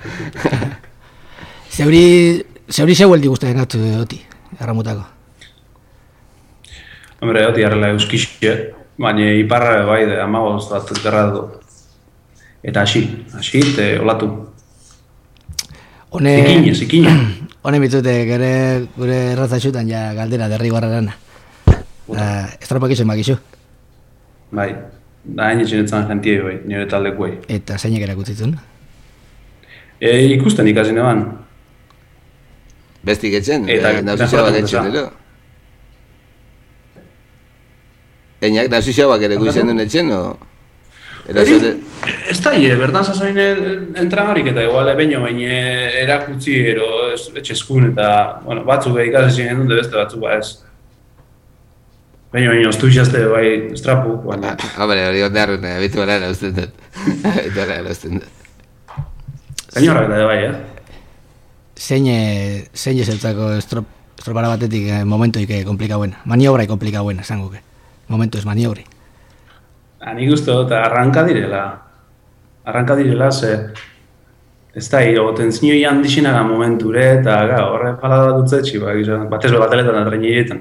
Speaker 3: Zeuri zeueldi guztien atu oti, erramutako.
Speaker 7: Hombre, oti arrela euskixe, baina iparra bai de amagoz bat gerra du. Eta hasi, olatu. Zikine.
Speaker 3: Hone mitzute, gure erratzatxutan ja galdera derrigorra lana. Estropak izan bakizu.
Speaker 7: Bai, da hain etxenetzen jentie bai, nire taldekuei.
Speaker 3: Eta zeinek erakutzitzen?
Speaker 7: Ikusten ikasi neban.
Speaker 5: Bestik etxen, nauzizabak etxen, ero? Einak nauzizabak ere guizen duen etxen, o?
Speaker 7: Ez da, bertan zazoin entramarik eta igual baino erakutzi ero etxezkun eta batzuk ikasi zinen dute beste batzuk ba ez. Baina oztu izazte bai estrapu.
Speaker 5: Hombre, hori ondarrun, habituala erazten dut.
Speaker 7: Baina horrek da bai,
Speaker 3: Zein zeutzako estropara batetik momentuik komplikauen, maniobra komplikauen, esan guke. Momentu ez maniobri.
Speaker 7: Nik uste dut, arranka direla, ze ez da, egoten zinoi handixinaga momenture, eta horre pala dutzetxi, batez bateletan da treniretan.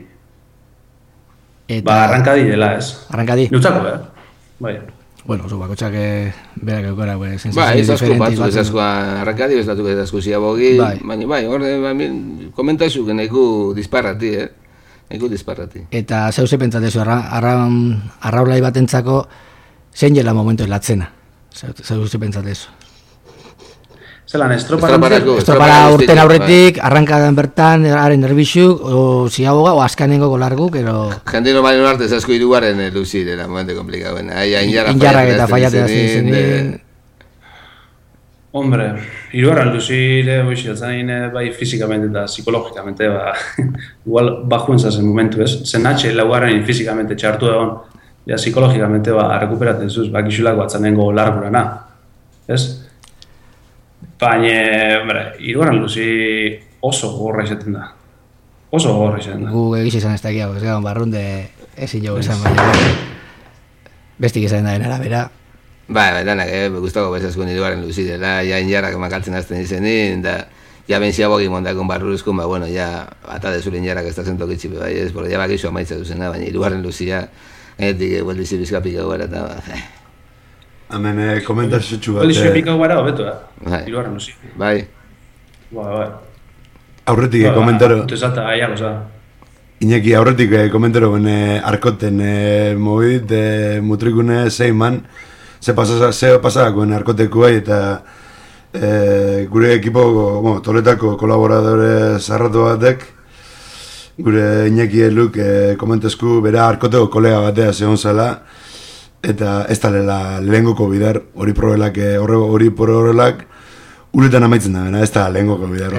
Speaker 7: Arranka direla, ez?
Speaker 3: Arranka di?
Speaker 7: Nutzako, bai.
Speaker 3: Bueno, zu bakotxak berak eukora,
Speaker 5: sensazio diferenti. Bai, ez asko arranka di, ez datuko ez asko ziabogi, baina bai, horre, komentaizu geneku disparrati, Ego disparati.
Speaker 3: Eta zeu ze pentsatezu, arraulai batentzako zein jela momentu latzena? Zeu ze pentsatezu?
Speaker 7: Zelan, estropara
Speaker 3: urten aurretik, arrankadan bertan, haren erbixuk, o ziaboga, o askanengo golarguk, ero...
Speaker 5: Jendino baino arte zasko irugarren luzir, era momente komplikabuen.
Speaker 3: Injarrak eta fallatea zintzen.
Speaker 7: Hombre, irugarran luzire, bai fizikamente eta psikologikamente, igual bajuen zazen momentu ez. Zenatxe laugarren fizikamente txartu egon, ja psikologikamente rekuperatzen zuz, bakixulak batzanengo largurana, ez? Baina, hombre, irugarran luzi oso gogorra izaten da.
Speaker 3: Gu egiz izan ez dakiago, ez gauan barrunde ezin jo esan baina. Bestik izan da denara, bera.
Speaker 5: Bai, danak, guztako bezazko niruaren luzidela, ja injarrak makaltzen azten izenin, da, ja benziabogi mondakon barruruzkun, bueno, ja, ata dezule injarrak ez da zentokitxipe, bai, ez, porque ja bakixo amaitza duzena, baina iruaren luzia, genetik, bueldizi bizkapika gara, eta,
Speaker 4: Hemen komentazio bat...
Speaker 7: Bueldizi bizkapika gara, hobeto, iruaren luzia.
Speaker 5: Bai.
Speaker 7: Bai.
Speaker 4: Aurretik komentaro...
Speaker 7: Tuzata, aiago, za.
Speaker 4: Iñaki, aurretik komentaro arkoten, mobit, mutrikune, zeiman, ze pasagakoen arkotekoa eta gure ekipo, Toletako kolaboradore zarratu batek, gure Iñaki Eluk komentezku bera arkoteko kolega batea zehon zela, eta ez talela lehengoko bidar, hori probelak, uretan amaitzen da, ez da lehengoko bidar.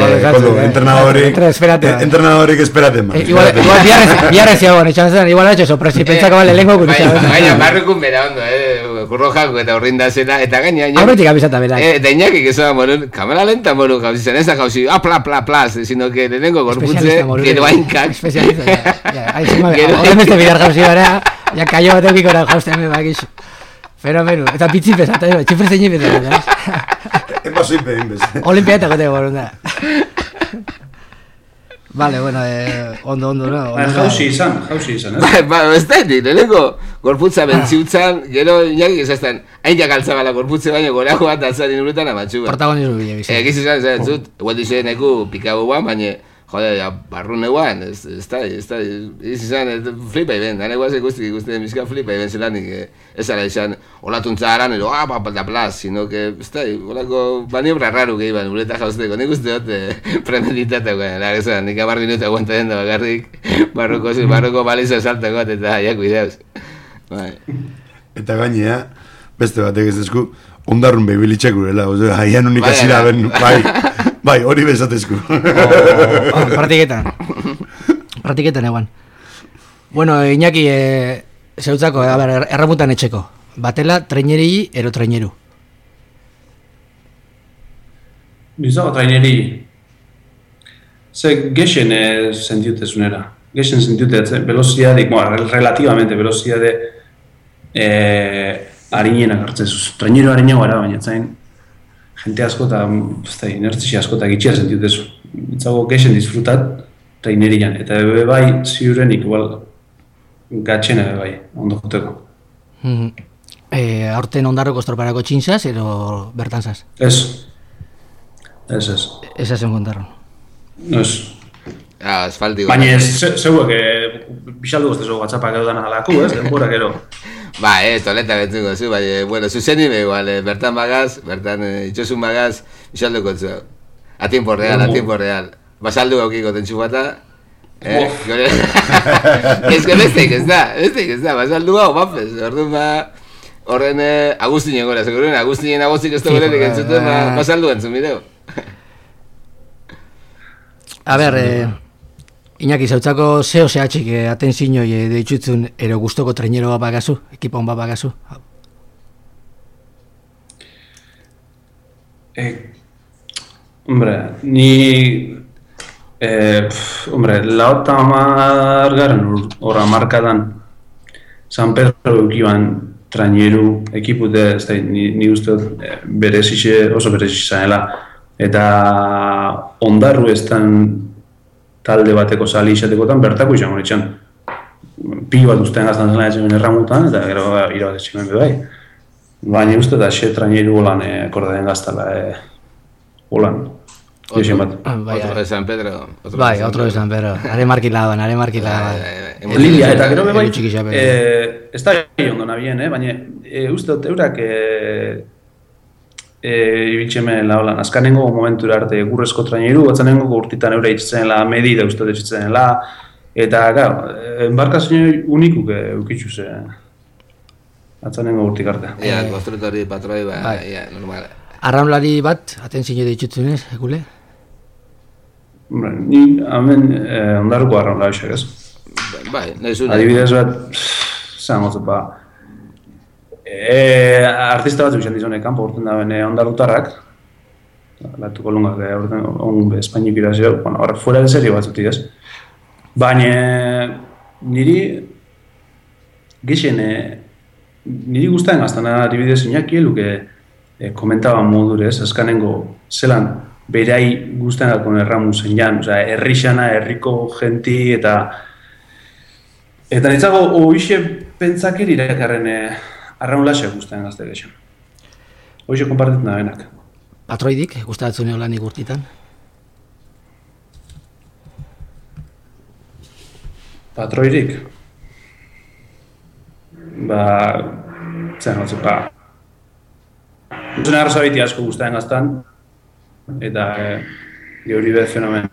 Speaker 4: Entrenadorik esperaten.
Speaker 3: Igual biarrez jagoan, etxan zen, igual atxo, sorpresi, pentsako bale lehengoko bidar.
Speaker 5: Gaina, barrukun bera ondo, kurrojako eta horrinda zena, eta gaina...
Speaker 3: Aurretik abizata bera.
Speaker 5: Eta Iñakik ez da, kamera lenta moru jauzi zen, ez da jauzi, pla, sino que lehenengo gorputze, gero hainkak.
Speaker 3: Especialista, horren beste bidar jauzi bera, ja kaio bat eukikora jauztean bakiz. Fenomenu, eta pitzipez, eta txifre zein ipez.
Speaker 4: Ema zoipe, inbez.
Speaker 3: Olimpiatak goteko borunda. Vale, bueno, ondo, no?
Speaker 7: Jauzi izan,
Speaker 5: ez da, lehenengo gorputza bentziutzan, gero Iñakik ezazten, hain jakaltzabala gorputze baino gorago bat altzaren urutan amatxu.
Speaker 3: Protagonismo bide bizan.
Speaker 5: Egiz izan, zut, gualdi zen eku pikago guan, baina, jode, barrun eguan, ez izan, flipa iben, gane guazen guztien bizka flipa iben zelanik, ez ara izan, olatuntza haran, ero, da plaz, sino que, ez da, olako maniobra raru gehi ban, ureta jauzteko, nik uste dut premeditateko, nik 10 minuta aguanta den da bakarrik, barroko baliza saltako, eta jaku ideuz.
Speaker 4: Eta gainea, beste batek ez esku, ondarrun bebilitxak urela, haian unik azira ben, bai, hori bezatezku. Praktiketan
Speaker 3: eguan. Bueno, Iñaki, zeutzako, erramutan etxeko. Batela, treineri, ero treineru.
Speaker 7: Bizago, treineri. Ze gexen sentiutezunera. Gexen sentiutez, veloziadik, relativamente veloziade harinenak hartzen zuz. Trainero harina gara, baina zain jente asko eta inertzia asko eta gitxia sentiutezu. Itzago geixen disfrutat trainerian, eta bai ziurenik igual gatxena bai, ondo joteko.
Speaker 3: Aurten Ondarroko estroparako txintzaz, edo bertanzaz?
Speaker 7: Ez. Ez
Speaker 3: zen Ondarron.
Speaker 7: Ez.
Speaker 5: Asfaltiko.
Speaker 7: Baina zeuek bixaldu goztezu WhatsAppak edo dana dalako, ez? Denbora gero.
Speaker 5: Ba, toleta betzuko zu, bai, bueno, zuzenin igual, bertan bagaz, bertan itxosun bagaz, bixalduko zu. A tiempo real. Basaldu gaukiko tentsu bata, Ez que besteik ez da, basaldu hau, bapes, orduan ba, horren Agustinen gora, seguruen, Agustinen agostik ez da goretik entzuten, basaldu entzun bideo.
Speaker 3: A ber, Iñaki, zautzako zeo zehatxik atenzinoi deitzutzun ero gustoko trainero bat bagazu, ekipon bat bagazu?
Speaker 7: Hombre, ni... lauta margarren horra markadan San Pedro eukiban traineru ekipute, ez da, ni uste oso berezixe zanela. Eta Ondarru estan talde bateko sali izatekotan bertako izango ditxan. Pilo bat ustean gaztan zela etxemen erramutan, eta gero irabat etxemen bai. Baina uste da xe traineru holan akordaden gaztala holan.
Speaker 5: Otro de San Pedro.
Speaker 3: Bai, otro de San Pedro. Are markilaban.
Speaker 7: Lilia, eta gero bai, ez da ondo nabien, baina uste dut eurak ibitxemen laulan, azkanengo momentura arte gurrezko traineru, batzanengo urtitan eura itxitzen medida uste dut itxitzen eta gara, embarkazio unikuk eukitxu ze batzanengo urtik arte.
Speaker 5: Ia, konstruktori, patroi, normal.
Speaker 3: Arraunlari bat, atentzio deitzutzenez, egule?
Speaker 7: Ni hemen Ondarruko arraunlari xek ez.
Speaker 5: Bai, nahi zuen.
Speaker 7: Adibidez bat, zangotzen ba, artista batzuk izan dizone kanpo urten da bene Ondarrutarrak, latuko lungak urten on Espainik irazio, bueno, horrek fuera de serio batzutik ez. Baina niri gixen, niri guztain gaztana adibidez Iñaki eluke komentaba modurez, azkanengo zelan berai guztengako erramu zen jan, herrixana, herriko genti eta nitzago hoixe pentsakir irakarren arraunlaxe guztien gazte gexen. Hoixe konpartitzen da benak.
Speaker 3: Patroidik, gustatzen olanik urtitan?
Speaker 7: Patroidik? Zen hotzu, Zuen arrozabiti asko guztien gaztan, eta geuri bez fenomen.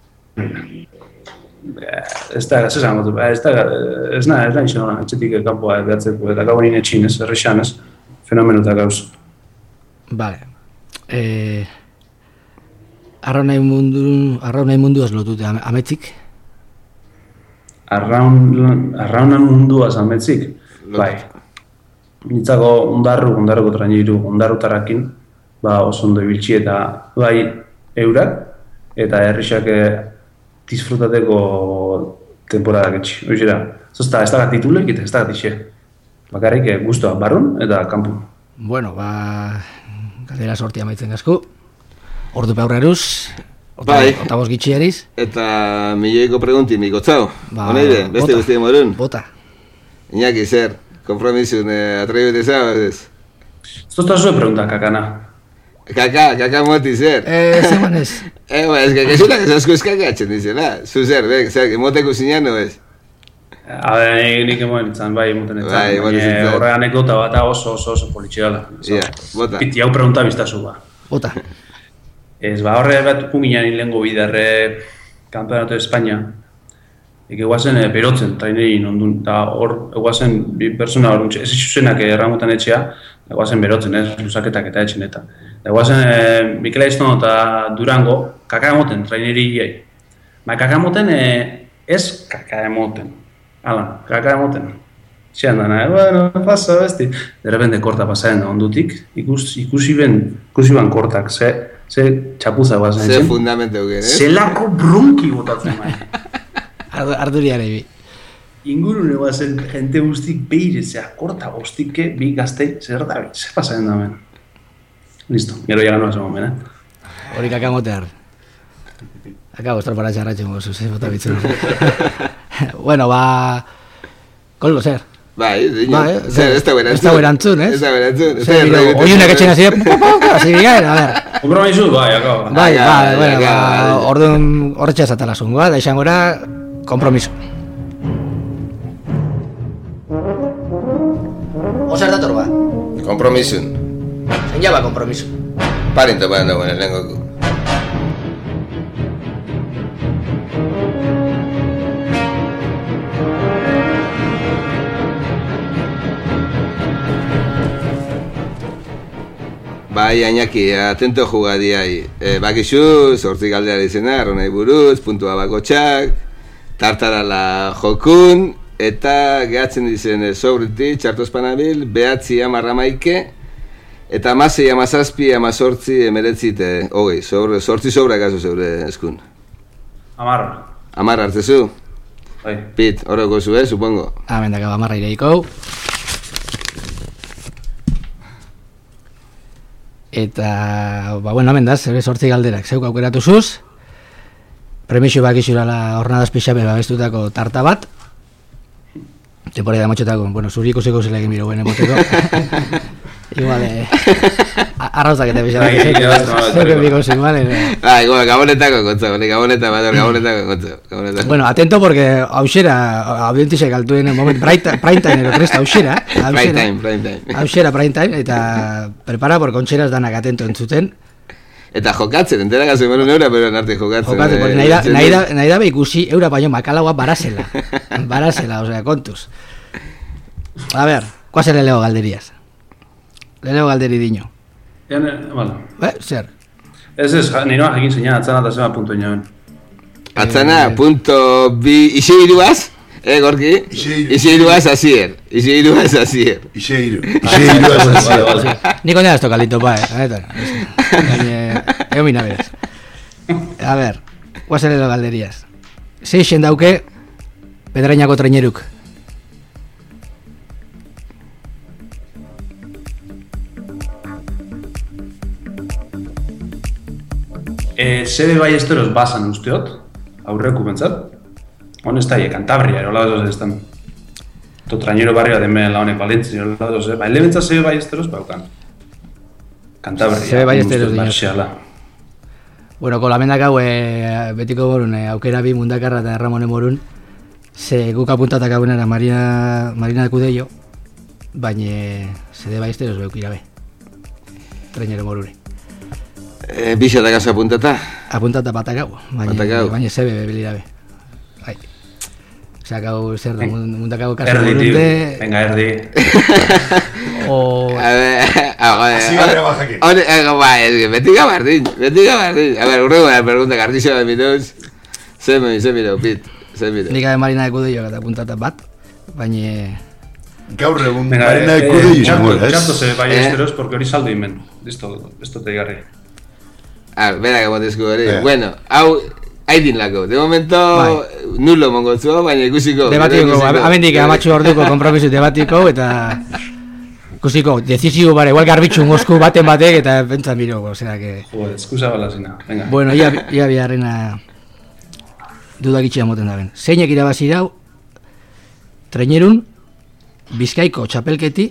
Speaker 7: Ez da, ez nahi xonan, etxetik kanpoa behatzeko, eta gau nien etxinez, errexanez, fenomenuta gauz.
Speaker 3: Bale. Arraunai munduaz lotute, ametzik?
Speaker 7: Arraunan munduaz ametzik? Bai. Nitzako Ondarruko traineru, Ondarrutarrakin, oso ondo ibiltzi eta bai eurak, eta herrixak disfrutateko temporadak etxi. Oizera, ez da titulek eta ez da gatixe. Bakarrik guztua barrun eta kanpu.
Speaker 3: Bueno, galdera sortia maitzen gazku. Ordu paurreruz, otabos gitxiariz.
Speaker 5: Eta milioiko pregunti, mikotzau. Honeide, beste guztien morun.
Speaker 3: Bota.
Speaker 5: Iñaki, zer, kompromisun atribute zabaz.
Speaker 7: Zozta zuen pregunta, kakana.
Speaker 5: Kaka moti, zer?
Speaker 3: Zeman ez.
Speaker 5: Ez que kesunak ez asko eskakatzen dizela. Zu zer, moteko zinean, no ez?
Speaker 7: Nik emoen itzan, bai, emoten itzan. Horre anekdota bat oso politxeala.
Speaker 5: Bota.
Speaker 7: Piti, hau pregunta biztazu, ba.
Speaker 3: Bota.
Speaker 7: Ez, horre bat punginan hilengo bidarre Campeonato de España. Eguazen berotzen, trainerin ondun, eta hor, eguazen bi persona hor, ez isuzenak erramutan etxea, eguazen berotzen, luzaketak eta etxen eta. Eguazen Mikel Aizton eta Durango, kakaemoten, traineriai. Kakaemoten, ez kakaemoten. Hala, kakaemoten. Xean dana, bueno, pasa, besti. De repente korta pasaren da ondutik, ikusi ban kortak, ze txapuza guazen etxen.
Speaker 5: Ze fundamente euken,
Speaker 7: Zelako brunki botatzen bai.
Speaker 3: Arduriare bi.
Speaker 7: ingurune bazen jente guztik beire, zera, korta guztike, bi gazte, zer da, zer pasatzen da hemen. Listo, gero ya ganoa zegoen,
Speaker 3: Hori kakamotear. Akabo, estropara txarratxen gozu, bota bitzen. Bueno, Koldo, zer?
Speaker 5: Bai, zer, ez da
Speaker 3: erantzun, ez?
Speaker 5: Ez da erantzun.
Speaker 3: Oiunak etxen hasi, hasi bigaen, a ver.
Speaker 7: Kompromisu, bai, akabo.
Speaker 3: Bai, orduan horretxe azatala zungoa, da izan gora, kompromiso. Ozer dator ba?
Speaker 2: Kompromisun.
Speaker 3: Zein jaba kompromiso?
Speaker 2: Parin topan dagoen, lehenko.
Speaker 5: Bai, Añaki, atento jugadiai. Bakizu, 8 galdeara izena, ronai buruz, puntua bakotxak, tartarala jokun, eta gehatzen dizen sobriti, txartoz panabil, 9 10 eta 16 17 18 19 hogei, 8 sobra kaso zeure eskun.
Speaker 7: 10.
Speaker 5: 10 hartzezu?
Speaker 7: Bai.
Speaker 5: Pit, horreko zu, supongo.
Speaker 3: Amendaka 10 ireiko. Eta, bueno, amendaz, 8 galderak zeuk aukeratu zuz. Premixio bakizurala hornadaz pixabe babestutako tarta bat. Temporada motxotako, bueno, zuri ikusiko zela egin biro buen emoteko. Igual, arrauzak eta pixabe. Zerken biko zin, vale?
Speaker 5: Igual, gabonetako kontza, gabonetako kontza.
Speaker 3: Bueno, atento porque hauxera, audientisek altuen moment, prime time ero kresta, hauxera.
Speaker 5: Prime time.
Speaker 3: Hauxera, prime time, eta prepara porque ontxeraz danak atento entzuten.
Speaker 5: Eta jokatzen, entera gazo eman eura, pero narte jokatzen.
Speaker 3: Jokatzen, porque nahi da ikusi eura baino makalagoa barasela. Barasela, osea, kontuz. A ver, ¿cuál le leo galderías? Le leo galderi diño.
Speaker 7: Vale.
Speaker 3: Zer?
Speaker 7: Ez, nire jakin zeina, atzana eta zema punto inoen.
Speaker 5: Atzana, punto bi, ise iruaz? Gorki? Ise iruaz azier.
Speaker 3: Niko nera esto kalito, anetan. Ego mina beraz. A ver, ¿cuál le leo galderías? Seixen dauke Pedrainako traineruk.
Speaker 7: Sebe Ballesteros basan usteot, aurreku bentzat. Hon ez da, Cantabria, erola ez estan. Trainero barrio demen la honek Valentzia, erola ez, ele bentzat Sebe Ballesteros baukan. Cantabria.
Speaker 3: Sebe Ballesteros diños. Bueno, kolamendak hau betiko borun, aukera bi mundakarra eta Ramone morun, ze guk apuntatak hauenara Marina Kudello, baina Sebe Ballesteros beuk irabe. Trainero morure.
Speaker 5: Bixa da gaso apuntata?
Speaker 3: Apuntata batakau, baina Sebe bebilirabe. Osea, gau zer da, mundakau kaso morunte...
Speaker 7: Venga, erdi.
Speaker 5: A ver, betika bardin. A ver, urrego la pregunta, Cartixo de Minus. Se miro, Pit, se miro.
Speaker 3: Nik abe Marina de Kudello eta apuntata bat, baina...
Speaker 4: Gaur egun Marina de Kudello izango, ez?
Speaker 7: Txarto Sebe Ballesteros, porque hori saldo inmen. Esto te digarri.
Speaker 5: Bera que montezku hori. Bueno, hau... Aidin lako, de momento nulo mongotzu, baina ikusiko.
Speaker 3: Debatiko, amendik amatxu orduko kompromisu debatiko, eta ikusiko, decisiu bare, igual garbitxu ngozku baten batek, eta pentsa miro, osea que...
Speaker 7: Joder, eskusa balazina, venga.
Speaker 3: Bueno, ia biharrena dudakitxea moten daben. Zeinek irabazi dau, Trainerun Bizkaiko txapelketi,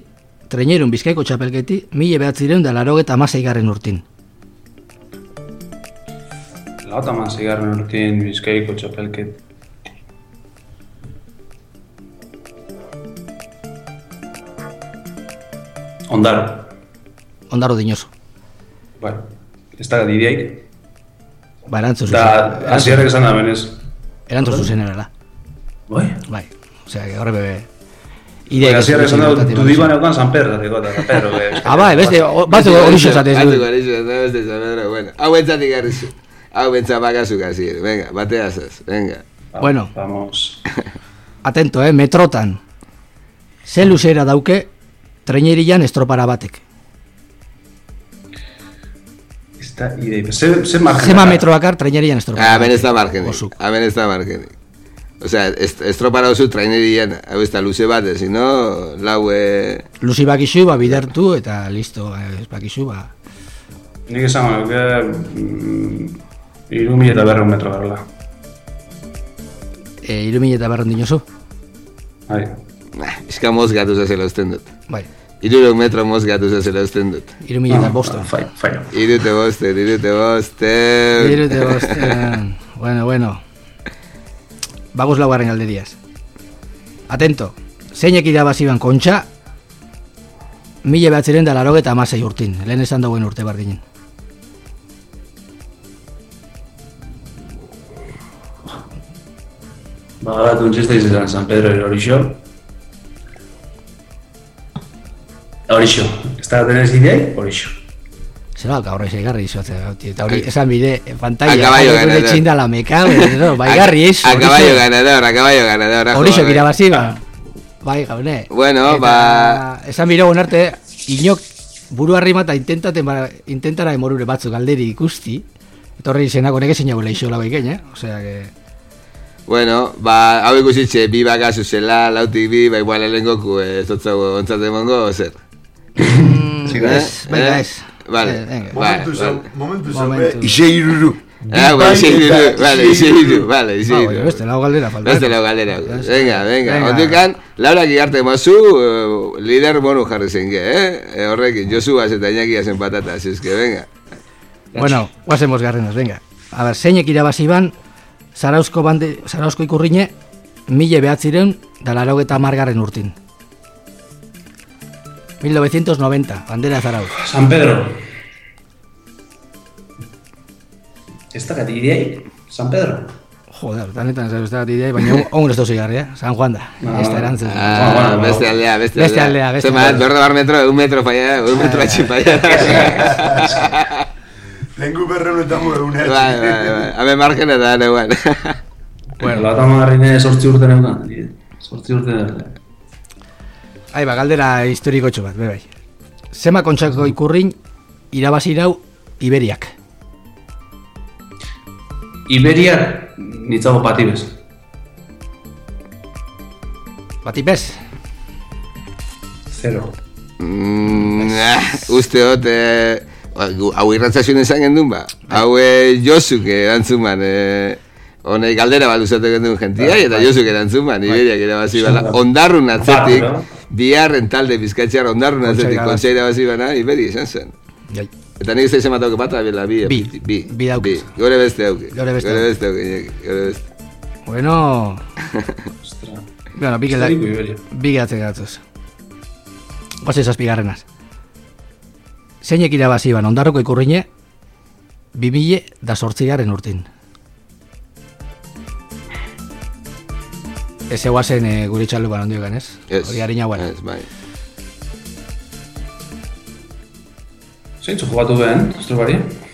Speaker 3: 1986 urtin.
Speaker 7: Lautaman zigarren urtin Bizkaiko txapelket.
Speaker 3: Ondaro diñoso.
Speaker 7: Bai, ez da didiaik.
Speaker 3: Ba, erantzun zuzen.
Speaker 7: Eta azierrek esan da benez.
Speaker 3: Erantzun zuzen erala.
Speaker 7: Bai.
Speaker 3: Osea, horre bebe...
Speaker 7: Azierrek esan da, dudiban eukan San Pedro, Pedro.
Speaker 3: Bai, beste, batzu horixo zatez du.
Speaker 5: Bueno, hau entzatik garrizu. Hau bentsa bakazu kasi, venga, bateazaz, venga.
Speaker 3: Bueno,
Speaker 7: vamos.
Speaker 3: Atento, metrotan. Ze luzera dauke trainerian estropara batek.
Speaker 7: Esta idea, ze margen.
Speaker 3: Zema metroakar trainerian estropara.
Speaker 5: Hemen ez da margenik. Osea, estropara oso trainerian, hau ez da luze bat, sino, lau...
Speaker 3: Luzi bakizu, bidertu, eta listo, ez bakizu,
Speaker 7: Nik esan, 3.200 metro garela.
Speaker 3: 3.200 dinozu?
Speaker 7: Bai.
Speaker 5: Iska mozgatu zazela usten dut.
Speaker 3: Bai.
Speaker 5: 3 metro mozgatu zazela usten dut.
Speaker 3: 3.500.
Speaker 7: Faio.
Speaker 3: 3.500. Bueno. Vamos laugarren galderiaz. Atento. Zeinek irabaziban kontxa 1986 urtin. Lehen esan dagoen urte bardinen.
Speaker 7: Bagatu untxesta izan San Pedro de Orixo. Ez da tenez ideai, Orixo.
Speaker 3: Zer balka horreiz egarri izotzea, eta hori esan bide, pantalla,
Speaker 5: ganador.
Speaker 3: Txindala meka, bai garri ez.
Speaker 5: A caballo ganador.
Speaker 3: Horixo irabazi, bai gaune.
Speaker 5: Bueno,
Speaker 3: esan bide guen arte, inok buru harrima eta intentara emorure batzuk galderi ikusti, eta horri izenako neke zein jaguela iso lau ikein, osea que...
Speaker 5: Bueno, hau ikusitxe, bi bakazu zela, lautik bi, igual elengoku, ez dutzago ontzate mongo, zer?
Speaker 3: Baina ez.
Speaker 5: Vale.
Speaker 4: Momentu zau, Iseiru.
Speaker 5: Vale.
Speaker 3: Beste lau galdera falta.
Speaker 5: Venga. Ondukan, Laurak igarte mazu, lider bonu jarri zenke, horrekin, Josubas eta Iñaki hazen patatas, eske, venga.
Speaker 3: Bueno, guazemos garrenos, venga. A ver, zeinek irabaziban, Zarauzko ikurrine, 1990 urtin. 1990, bandera Zarauz.
Speaker 7: San Pedro. Ez da gati ideai, San Pedro.
Speaker 3: Joder, tanetan ez da gati ideai, baina ongun ez dozu garri, San Juan da. Ez da erantzun.
Speaker 5: Beste aldea. Zemat, berdo bar metro, un metro atxin falla.
Speaker 4: Lengu berreunetan muegunean.
Speaker 5: Bai, hame margen eta neuan.
Speaker 7: Bueno, la tama garrine 8 urte neukan. 8 urte neukan.
Speaker 3: Galdera historiko txo bat, bai. Zema kontxako ikurrin irabazi rau Iberiak.
Speaker 7: Iberiak nitzago Patibes.
Speaker 3: Patibes?
Speaker 7: 0.
Speaker 5: Usteot, hau irrantzazioen esan gendun ba. Hau Josuk erantzuman, honei galdera bat usatek gendun gentia, eta Josuk erantzuman, Iberiak irabazi bala. Ondarrun atzetik, biharren talde bizkatxar ondarrun atzetik kontxa irabazi bana, Iberi esan zen. Eta nik ez ematau que pata, bi daukuz. Gore beste auke.
Speaker 3: Bueno, bi gehatzen gatzuz. Goze zazpigarrenaz. Zeinek irabazi ban Ondarroko ikurrine 2008 urtin. Ez eguazen guri txaldu ban ondiokan, ez? Hori harina guan.
Speaker 7: Zeintzu jugatu behen, estrobari?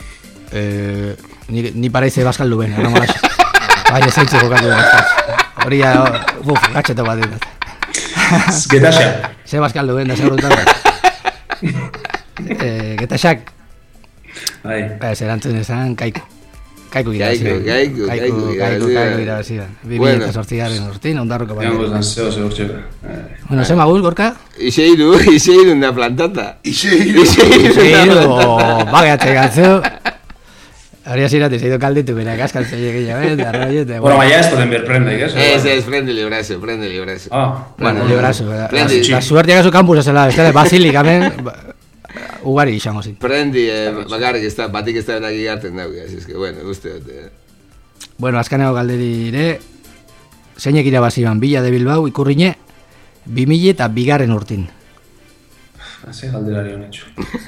Speaker 3: Ni paraize bazkaldu behen, baina zeintzu jugatu behen. Hori ya, gatxeto bat dut.
Speaker 7: Getaxak.
Speaker 3: Ze bazkaldu behen, da segurutan. Getaxak. Ez erantzun esan, Kaiku irabazi. Kaiku irabazi. 2008 urtin, Ondarroko bat. Bueno, ze maguz, Gorka?
Speaker 5: Iseiru da plantata.
Speaker 3: Iseiru, bageatze gatzeu. Hori asirate, zeido kalditu, bera kaskaltze lleguilla, arroiete.
Speaker 7: Bueno, baina ez poden ber prenda, ¿ikes?
Speaker 5: Ez, prende librazo.
Speaker 3: Bueno, librazo. La suerte agazu campus ezela, ez da, basilik, amen, ugari izango zin.
Speaker 5: Prendi, bakarrik ez da, batik ez da benak igarten dauk, ez que, bueno, uste dut.
Speaker 3: Bueno, azkaneko galderire, zeinek irabaziban Villa de Bilbao ikurrine 2002 urtin.
Speaker 7: Haze galderari honetxo.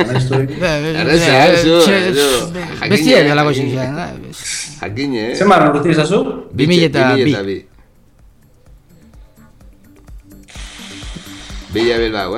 Speaker 3: Bestia edo lago izan.
Speaker 5: Jakine,
Speaker 7: Zer marran urtin ezazu?
Speaker 3: 2002.
Speaker 5: Villa Bilbao,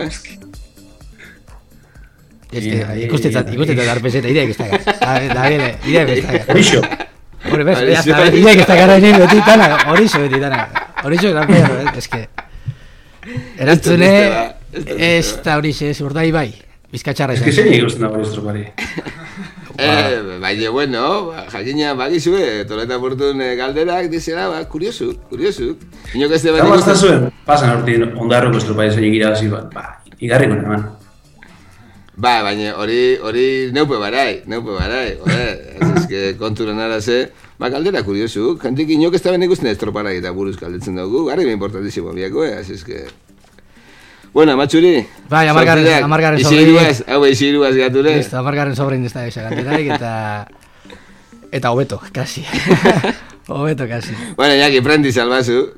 Speaker 3: Ikustetat arpezeta, ideak ez daga. Ideak ez daga.
Speaker 7: Horixo.
Speaker 3: Hore, bez, ideak ez daga nahi beti tanak, horixo beti tanak. Horixo gran pedo, ez que... Erantzune, ez da horixe, urdai bai. Bizkatxarra
Speaker 7: izan. Ez que zein ikusten da hori estropari.
Speaker 5: Baina, bueno, jakina bakizue, Toleta Portun galderak, dizela, kuriosu. Inok ez
Speaker 7: Eta basta zuen, pasan hortin ondarruko estropaia zein irabazi bat, igarriko eman.
Speaker 5: Baina hori neupe barai, ez que konturan araze, galdera kuriosu, kantik inok ez da ben ikusten estroparak eta buruz galdetzen dugu, garri importantizimo biako, ez que... Bueno, Matxuri,
Speaker 3: bai, amargarren
Speaker 5: sobrein. Iziruaz gature.
Speaker 3: Listo, amargarren sobrein ez da esa galderarik eta hobeto, kasi. Hobeto, kasi.
Speaker 5: Bueno, Iñaki, prendi salbazu.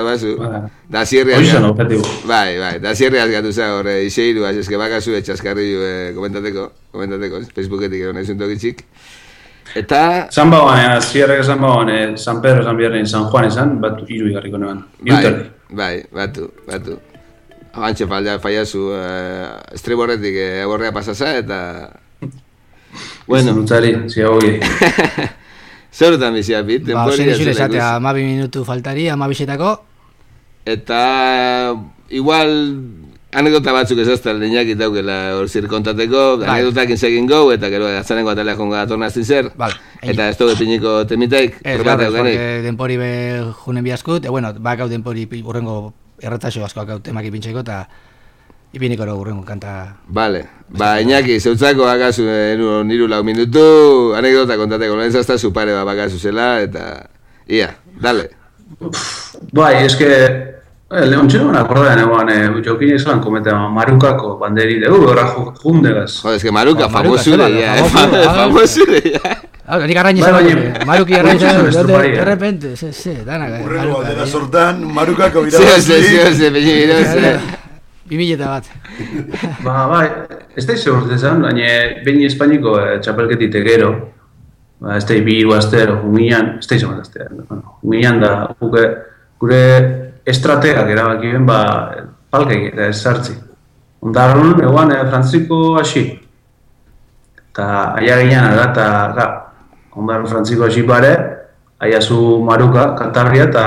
Speaker 5: Da zierreaz.
Speaker 7: Oizan, objetibo.
Speaker 5: Bai, da zierreaz gatuza horre, iziruaz, eske bakazu etxaskarri komentateko, Facebooketik egon naizun tokitxik. Eta...
Speaker 7: San Baoan, zierrek San Baoan, San Pedro, San Bierren, San Juan esan, batu iru igarriko neban.
Speaker 5: Bai, batu. Abantxe faiazu estriborretik aborrea pasasa eta...
Speaker 7: Bueno, nutzari, zia hori.
Speaker 5: Zerutan bizia bit,
Speaker 3: temporia zure esatea, 12 minutu faltari, 12etako.
Speaker 5: Eta igual anekdota batzuk ezazta lehinak itaukela hor zirkontateko, anekdotak insegin gau, eta gero atzanengo atalea jonga tornaztin zer, eta ez dugu epiniko temitaik.
Speaker 3: Ez, gaur, denpori be junen biazkut, bueno, bakau denpori urrengo erretazio asko akau temak ipintxeko, eta ipiniko urrengo kanta.
Speaker 5: Vale, Iñaki, zeutzako bakazu niru 4 minutu, anekdota kontateko, lehen zazta zu pare bakazu zela, eta ia, dale.
Speaker 7: Bai, eske, lehontxero gana akordaen egoan, jokin izan kometea Marukako banderi dugu, horra jundegaz.
Speaker 5: Joder, eske Maruka famosure, famosure,
Speaker 3: Nik arrain izan, Maruki arrain izan, de repente, danak.
Speaker 4: Urrego aldera sortan, Marukako birabazi.
Speaker 5: Zio, peñi
Speaker 3: 2000 bat.
Speaker 7: Bai, ez da izan zan, baina behin Espainiko txapelketik gero, ez da bihiru azter, junginan, ez da izan azter, junginan da, gure estrategak erabakien, palkek eta ez sartzi. Ondarrun, eguan, Frantziko hasi. Eta aia ginean eta Ondarrun Frantziko hasi pare, aiazu Maruka, Kantabria, eta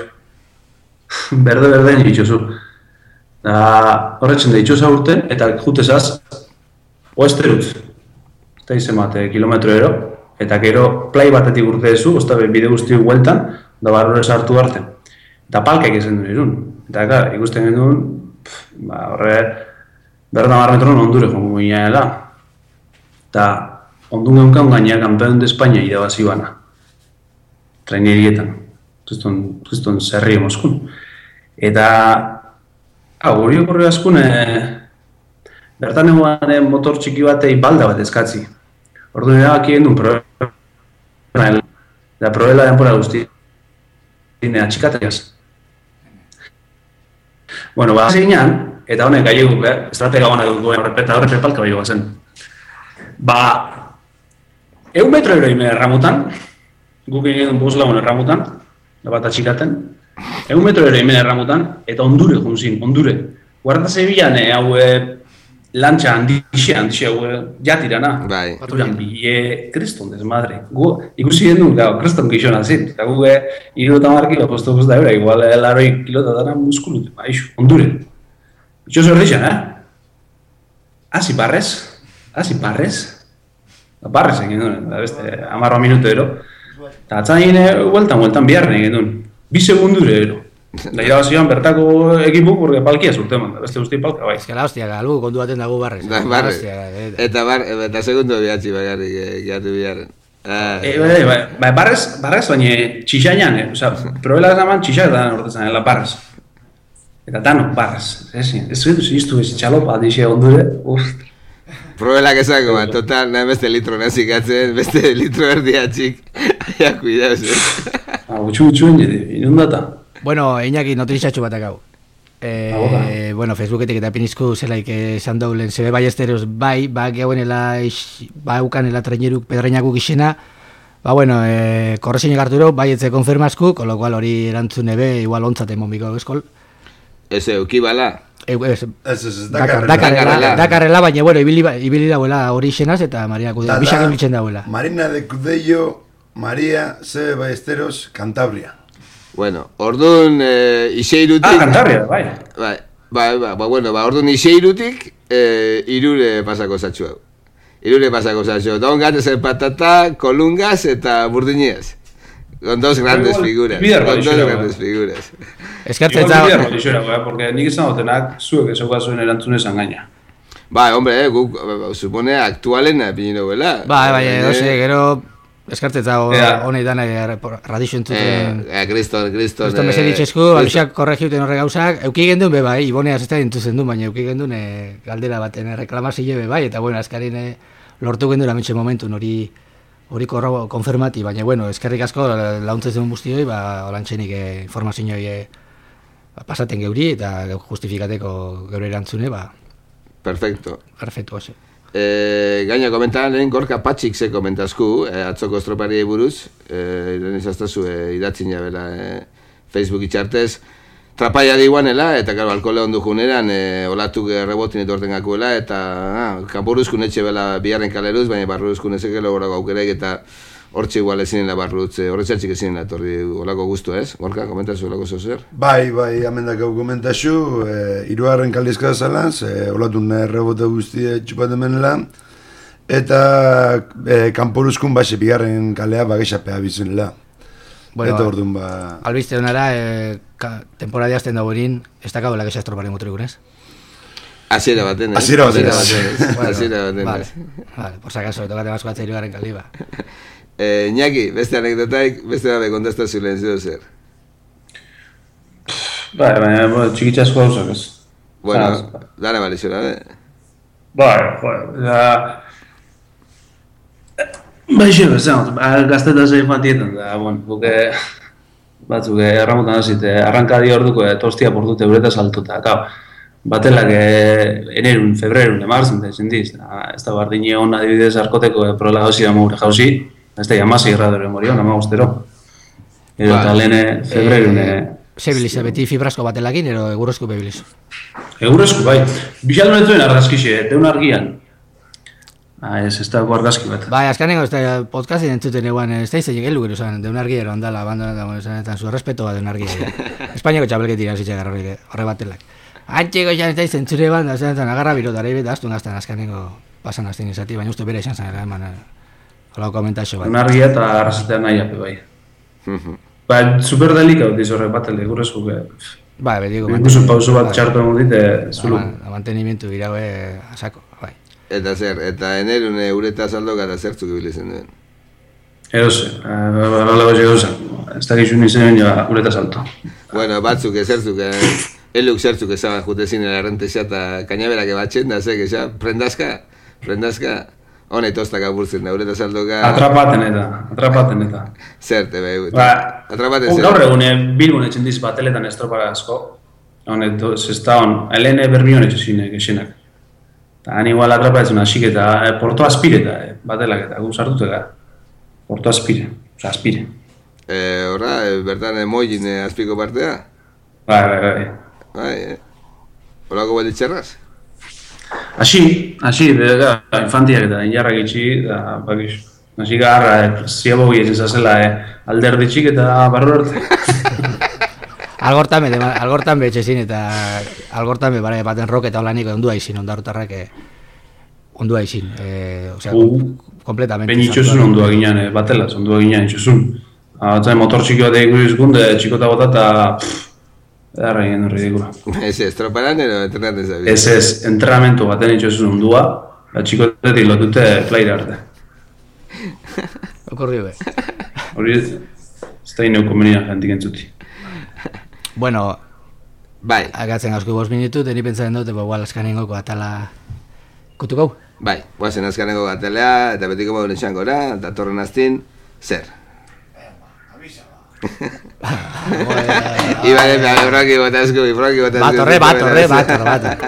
Speaker 7: berde nitxozu. Horretzen da itxoza urten, eta jutezaz, oesterutz. Eta izen bate, kilometro eta gero plai batetik urte ezu, osta bide guzti hueltan, da barrure sartu arte. Eta palkak ezen duen irun. Eta ikusten genuen, horre, berda metron ondure jongo gineela. Eta ondun geunkan gaina kampeon de España irabazi bana. Trainerietan. Kriston zerri emoskun. Eta guri okorri askun, bertan eguan motor txiki batei balda bat eskatzi. Orduan erabaki gendun proela. Da proela denpora guzti. Atxikateaz. Bueno, zeginan, eta honek gaieguk, estratega gona dut horre palka bai zen. 100 metro ime erramutan, guk egin bost lagun erramutan, bat atxikaten, 100 metro ime erramutan, eta ondure junzin, ondure. Guarda zebilan, hau lantxa handixe hau jatirana.
Speaker 5: Bai.
Speaker 7: Baturan, kriston desmadre. Ikusi genuen, kriston kixona zit, eta gu 30 kilo posto da eura, igual 80 kilo da dara muskulut, ondure. Itxo zerdixan, Hasi parrez. Barrez egin duen, beste, 10 minutu ero. Eta atzan egin hueltan biharren egin duen. 2 segundure ero. Da irabazioan bertako ekipuk porque palkia zurteman, beste guzti palka bai.
Speaker 3: Eskala hostia, galbu kontu baten dago barrez.
Speaker 5: Eta segundo bihatzi bakarrik gehiatu biharren.
Speaker 7: Barrez, baina txixainan, probela zaman txixak da nortezan, barrez. Eta dano, barrez. Ez iztu ez txalopa, dixe ondure,
Speaker 5: Probelak esako, total, nahi beste litro nazik atzen, beste litro erdiatxik. Aia, kuidauz,
Speaker 7: Utxuen, inundata.
Speaker 3: Bueno, Iñaki, notizatxu batak hau. Bueno, Facebooketik eta pinizku zelaik esan daulen, zebe bai estereoz bai, gauenela, ukanela traineruk pedrainakuk izena, bueno, korrezinek harturo, bai etze konfirmazku, con lo cual hori erantzune be, igual ontzate monbiko eskol.
Speaker 5: Ez eukibala.
Speaker 3: Dakarrela, baina, bueno, ibili dauela hori xenaz eta Maria Kudeio, bisak ibiltzen dauela.
Speaker 4: Marina de Kudeio, Maria C. Ballesteros, Cantabria.
Speaker 5: Bueno, orduan Iseirutik...
Speaker 7: Cantabria, bai.
Speaker 5: Bueno, orduan Iseirutik irure pasako zatxu hau. Irure pasako zazo, dongat, patata, kolungas eta burdiniez. Con dos grandes figuras.
Speaker 3: Eskertzen zau.
Speaker 7: Porque nik izan gotenak, zuek ezauka zuen erantzun esan gaina.
Speaker 5: Ba, hombre, guk, supone, aktualena pinino bela.
Speaker 3: Ba, gero, eskertzen zau honetan radixo entzuten. Kriston meseditxezku, Alexak korregiuten horre gauzak, euki gendun be bai, Iboneaz ez da dintuzen du, baina euki gendun galdera baten reklamazile be bai, eta bueno, azkarin lortu gendun amentxe momentun hori konfirmati, baina bueno, eskerrik asko launtzen zuen guztioi, olantxenik informazioi pasaten geuri eta justifikateko geure erantzune,
Speaker 5: Perfecto.
Speaker 3: Ose.
Speaker 5: Gaina komentaran lehen Gorka Patxik ze komentazku, atzoko estropari buruz, lehen izaztazu idatzina bela Facebook itxartez, trapaia diguanela, eta karo, alkohole ondu juneran, olatuk rebotin etorten gakuela, eta kanporuzkun etxe bela biharren kaleruz, baina barruruzkun ezeke logorako aukerek, eta hortxe igual ezinela barrurutz, horretxatxik ezinela torri olako guztu, ez? Gorka, komentazu olako zozer?
Speaker 4: Bai, amendak hau komentazu, irugarren kaldizka zalan, olatun rebote guztie txupaten menela, eta kanporuzkun base biharren kalea bagexapea bizenela.
Speaker 3: Bueno,
Speaker 4: eta orduan
Speaker 3: albiste honara, temporada azten dagoenin, ez dakau lak esa estroparen motorigun, ez?
Speaker 5: Asiera baten, ez?
Speaker 4: Asiera baten,
Speaker 3: Vale, por si acaso, tokate basko atzea irugarren kaldiba.
Speaker 5: Iñaki, beste anekdotaik, beste dabe kontestazio lehen zio zer.
Speaker 7: Baina, txikitxasko gauzak ez.
Speaker 5: Bueno, dara balizioa,
Speaker 7: Baixo, bezan, gaztetaz egin fantietan, da, buke batzuk erramutan hazit, arrankadi orduko tostia portute eureta saltuta, batelak enerun, febrerun, emarzen, zendiz, ez da bardine hon adibidez arkoteko prola hausi da mugure jauzi, ez da jamasi irradore morion, ama guztero. Eta lehene febrerun...
Speaker 3: Zebiliz, beti fibrasko batelakin, ero egurrezko bebiliz?
Speaker 7: Egurrezko, bai. Bixaldunetuen argazkixe, deun argian. Ez dago argazki bat.
Speaker 3: Bai, azkanengo podcastin entzuten eguan, ez da izan egelu gero zan, deun argi ero handala, abandonetan, zu respeto bat deun argi. Espainiako txapelketik azitxe gara horre batelak. Antxeko izan ez da izan zure ban, agarra birotara ibet, aztun gaztan azkanengo pasan azten izati, baina uste bere izan zan, eman, hola komentaxo bat.
Speaker 7: Deun argia eta arrazatea nahi ape, bai. Ba, super delikaut izorre batele, gurrezko que...
Speaker 3: Ba, betiko...
Speaker 7: Ikusu pauso bat txartu egon dite, zulu.
Speaker 3: Mantenimentu iraue asako, bai.
Speaker 5: Eta zer, eta enerun ureta saldoka eta zertzuk ibilizen duen?
Speaker 7: Erose, bala bat egozak, ez da gizun izan ja ureta salto.
Speaker 5: Bueno, batzuk ezertzuk, eluk zertzuk ezaban jute zinela errentexea eta kainaberak ebatzen, da zek, prendazka, hone tostak aburtzen da, ureta saldoka... Atrapaten
Speaker 7: eta.
Speaker 5: Zerte, behi,
Speaker 7: atrapaten zer. Gaur egune Bilbon etxen diz bateletan estropara asko, hone, zesta hon, helene bermion etxezinek, esenak. Han igual atrapatzen asik eta Porto Aspireta, batelak eta guz hartuteka. Porto Aspire, oza, Aspire.
Speaker 5: Horra, bertan emojin azpiko partea?
Speaker 7: Bai.
Speaker 5: Horako balitxerraz?
Speaker 7: Asi, infantiak eta injarrak itxi, da, bakiz. Asi garra, ziabo gietzen zazela alderditxik eta barro arte.
Speaker 3: Algortan be etxezin eta algortan be bara baten rock eta holaniko ondua izin, ondarrotarrak ondua izin. Kompletamente.
Speaker 7: Ben itxosun ondua ginean, batelaz, ondua ginean itxosun. Batzen motor txiki bat egin izkunde, txikota bota eta... Edarra egin ridikula.
Speaker 5: Ez, estroparan ero entrenaten zabi?
Speaker 7: Ez, entrenamentu baten itxosun ondua, txikotetik lotute plaira arte.
Speaker 3: Okorrio be.
Speaker 7: Hori ez da ineu konvenia jentik entzuti.
Speaker 3: Bueno,
Speaker 5: bai.
Speaker 3: Agatzen gauzko 5 minutu, teni pentsaren dute, igual azkanengoko atala kutukau?
Speaker 5: Bai, guazen azkanengoko atalea, eta betiko moduen esan gora, datorren aztin, zer? Ibare, Franki botazko.
Speaker 3: Batorre.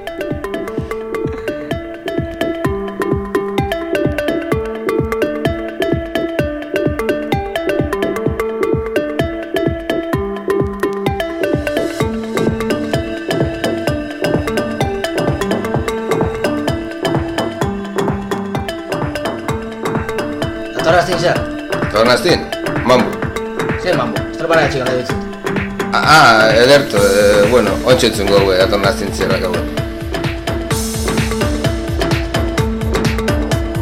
Speaker 2: Tornastin, mambo.
Speaker 3: Zer mambo, estropara gatxik gara ditzen.
Speaker 2: Ederto, bueno, ontsetzen gogue, atornastin zerrak gaue.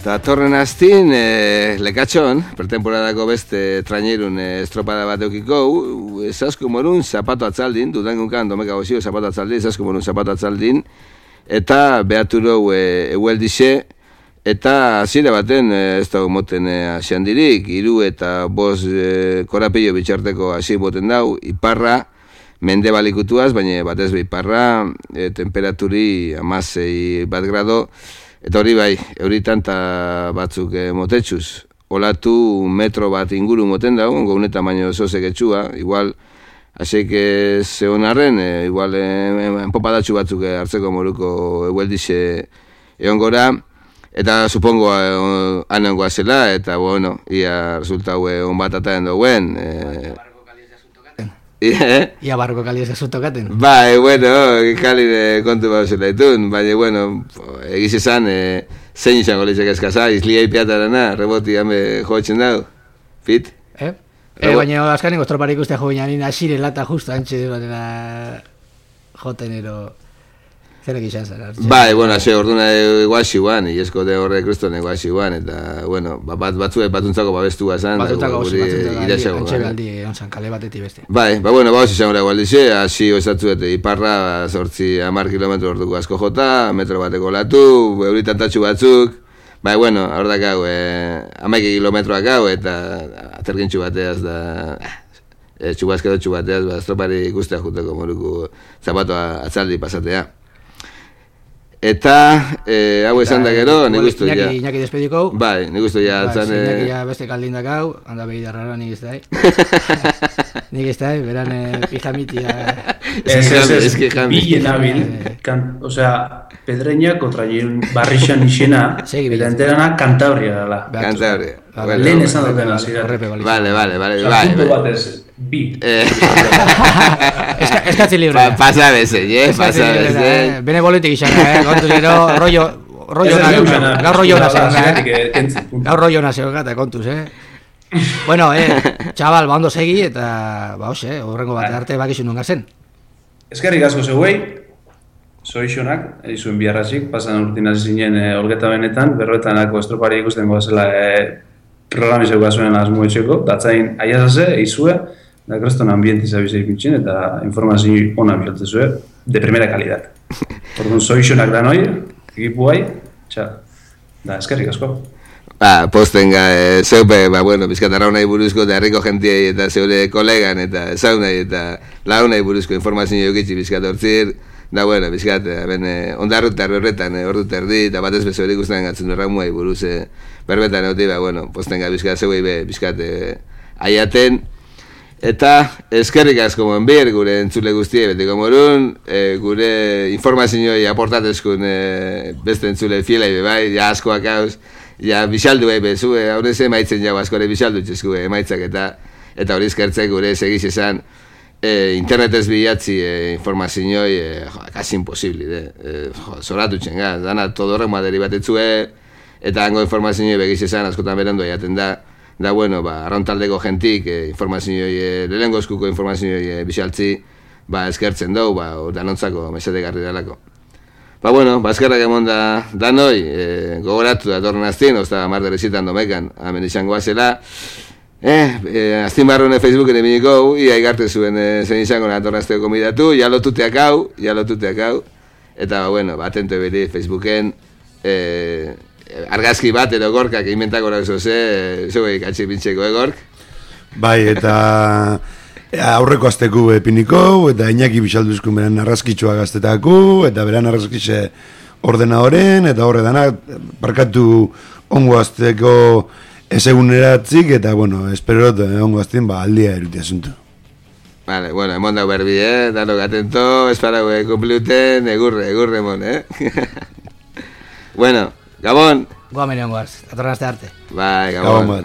Speaker 5: Datorren astin, lekatxon, pertemporadako beste trainerun estropada bat eukiko, esasko morun zapato atzaldin, dudangunkan domeka gozio zapato atzaldin, esasko morun zapato atzaldin, eta behaturo egueldixe, eta zire baten ez da moten asiandirik, 3 eta 5 korapillo bitxarteko hasi boten dau, iparra, mende balikutuaz, baina batez be iparra, temperaturi 16 bat grado, eta hori bai, euritanta batzuk motetxuz. Olatu metro bat inguru moten dago, gaune tamaino oso seketxua, igual, hasek zehonarren, igual enpopadatxu batzuk hartzeko moruko egueldixe egon gora, eta supongo anengoa zela, eta bueno, ia resultau on bat ataen dauen.
Speaker 3: Ia barroko kali ez tokaten.
Speaker 5: Bai, bueno, kali kontu bat zela ditun, baina, bueno, egiz esan, zein izango litzek eskaza, izlia ipiatarana, reboti hame joetzen dago, fit?
Speaker 3: Baina azkanen goztroparik uste jo binanin asire lata justo antxe batera joten ero zerek izan zara.
Speaker 5: Bai, bueno, ze orduna guaxi guan, iesko de horre kristone guaxi guan, eta, bueno, batzue batuntzako babestu gazan,
Speaker 3: batuntzako antxe behaldi onzan kale batetik beste.
Speaker 5: Bai, bueno, bauz izan gura gualdize, hasi osatzuet iparra, 10 kilometro orduko asko jota, metro bateko latu, euritantatxu batzuk, bai, bueno, hor dakau, 11 kilometroak hau, eta atergintxu bateaz da, txubazkedo bateaz, estropari ikustea juteko moruko zapato atzaldi pasatea. Eta, hau esan da gero, nik ustu ja.
Speaker 3: Iñaki despediko.
Speaker 5: Bai, nik ustu ja.
Speaker 3: Iñaki ja beste kaldindak hau, handa behi darrara nik ez da. Nik ez da, beran pijamitia.
Speaker 7: Ez que bilen abil, osea, Pedreña kontra barrixan izena, eta enterana Cantabria dela.
Speaker 5: Cantabria.
Speaker 7: Lehen esan duten azira.
Speaker 5: Vale.
Speaker 7: Punto bat ez, bi.
Speaker 3: Eskatzi libre.
Speaker 5: Pasa beze, pasa beze.
Speaker 3: Bene boletik izan, kontu gero, gaur rollo nazio gata kontuz, Bueno, txabal, ba ondo segi, eta, ba hoxe, horrengo bat arte bakizu nunga zen.
Speaker 7: Eskerrik asko zeuei, zoixonak, izuen biharrazik, pasan urtin hasi zinen olgeta benetan, berroetanako estropari ikusten goazela programizeu gazuen asmoetxeko, datzain aiazase, eizue, da kreston ambientiza bizei pintxin, eta informazio ona bizotzezue, de primera calidad. Orduan, zoixonak da noi, ekipu bai, da eskerrik asko.
Speaker 5: Postenga, zeupe, bueno, bizkat arraunai buruzko, eta herriko jentiei, eta zeure kolegan, eta zaunai, eta launai buruzko informazio jokitzi bizkat hortzir, da, bueno, bizkat, ondarrutar berbetan, ordu terdi, eta batez bezorik ikusten gatzen erramuai buruz, berbetan egote, bueno, postenga bizkat zeuei bizkat aiaten, eta eskerrik asko monbir, gure entzule guztie, betiko morun, gure informazioi aportatezkun beste entzule fielai bai, ja askoak hauz, ja bisaldu bezu, haurez emaitzen jau askore bisaldu txezku emaitzak, eta hori eskertzek gure segiz esan, internetez bilatzi informazioi, kasi imposible, zoratu txenga, dana todo horrek maderi batetzue, eta hango informazioi begiz esan, askotan berandu aiaten da, bueno, arrauntaldeko jentik, informazioi, lehengo eskuko informazioi bisaltzi, eskertzen dugu, danontzako mesete garri dalako. Bueno, eskerrak emon da noi, gogoratu da torren aztien, ozta marderezitan domekan, hemen izango azela. Aztin barrone Facebooken eminiko, ia igarte zuen zen izango na torren azteko komidatu, jalotuteak hau, eta, bueno, atento ebili Facebooken, argazki bat edo gorkak inventako rauzo zeuei katxik pintxeko gork.
Speaker 4: Bai, eta aurreko azteku piniko, eta Iñaki bisalduzkun beran arrazkitsua gaztetaku, eta beran arrazkitze ordenadoren, eta horre dana parkatu ongo azteko eseguneratzik, eta, bueno, espero ongo aztien, aldia eruti asuntu.
Speaker 5: Vale, bueno, emon dau berbi, dano gatento, esparau kumpliuten, egurre, emon, Bueno, Gabon!
Speaker 3: Goamen egon goaz, atorren azte arte.
Speaker 5: Bai, Gabon.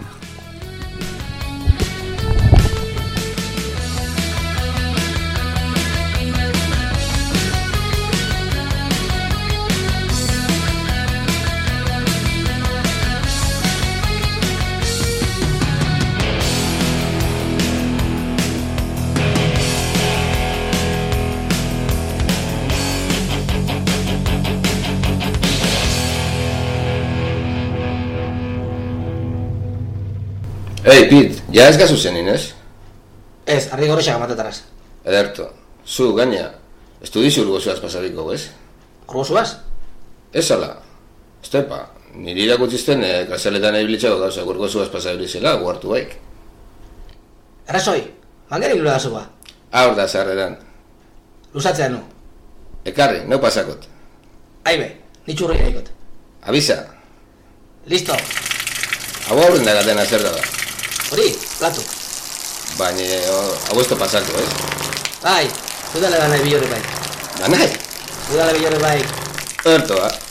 Speaker 2: Ei, Pit, ja ez gazu zenin, ez?
Speaker 3: Ez, arri gorexak amatetarraz.
Speaker 2: Ederto, zu, gaina, ez du dizu urgozuaz pasabiko, ez?
Speaker 3: Urgozuaz?
Speaker 2: Ez ala, estepa, niri irakutzizten kasaletan ebilitxako gauza urgozuaz pasabilizela, guartu baik.
Speaker 3: Errazoi, mangerik lula da zuba.
Speaker 2: Hor da, zarreran.
Speaker 3: Luzatzea nu.
Speaker 2: Ekarri, neu pasakot.
Speaker 3: Aibe, nitxurri gaikot.
Speaker 2: Abisa.
Speaker 3: Listo.
Speaker 2: Hau aurren dagaten zer da.
Speaker 3: Hori, platu.
Speaker 2: Baina, hau ez da pasako, ez?
Speaker 3: Bai, udale da nahi bilore bai.
Speaker 2: Da nahi?
Speaker 3: Udale bilore bai.
Speaker 2: Ertoa.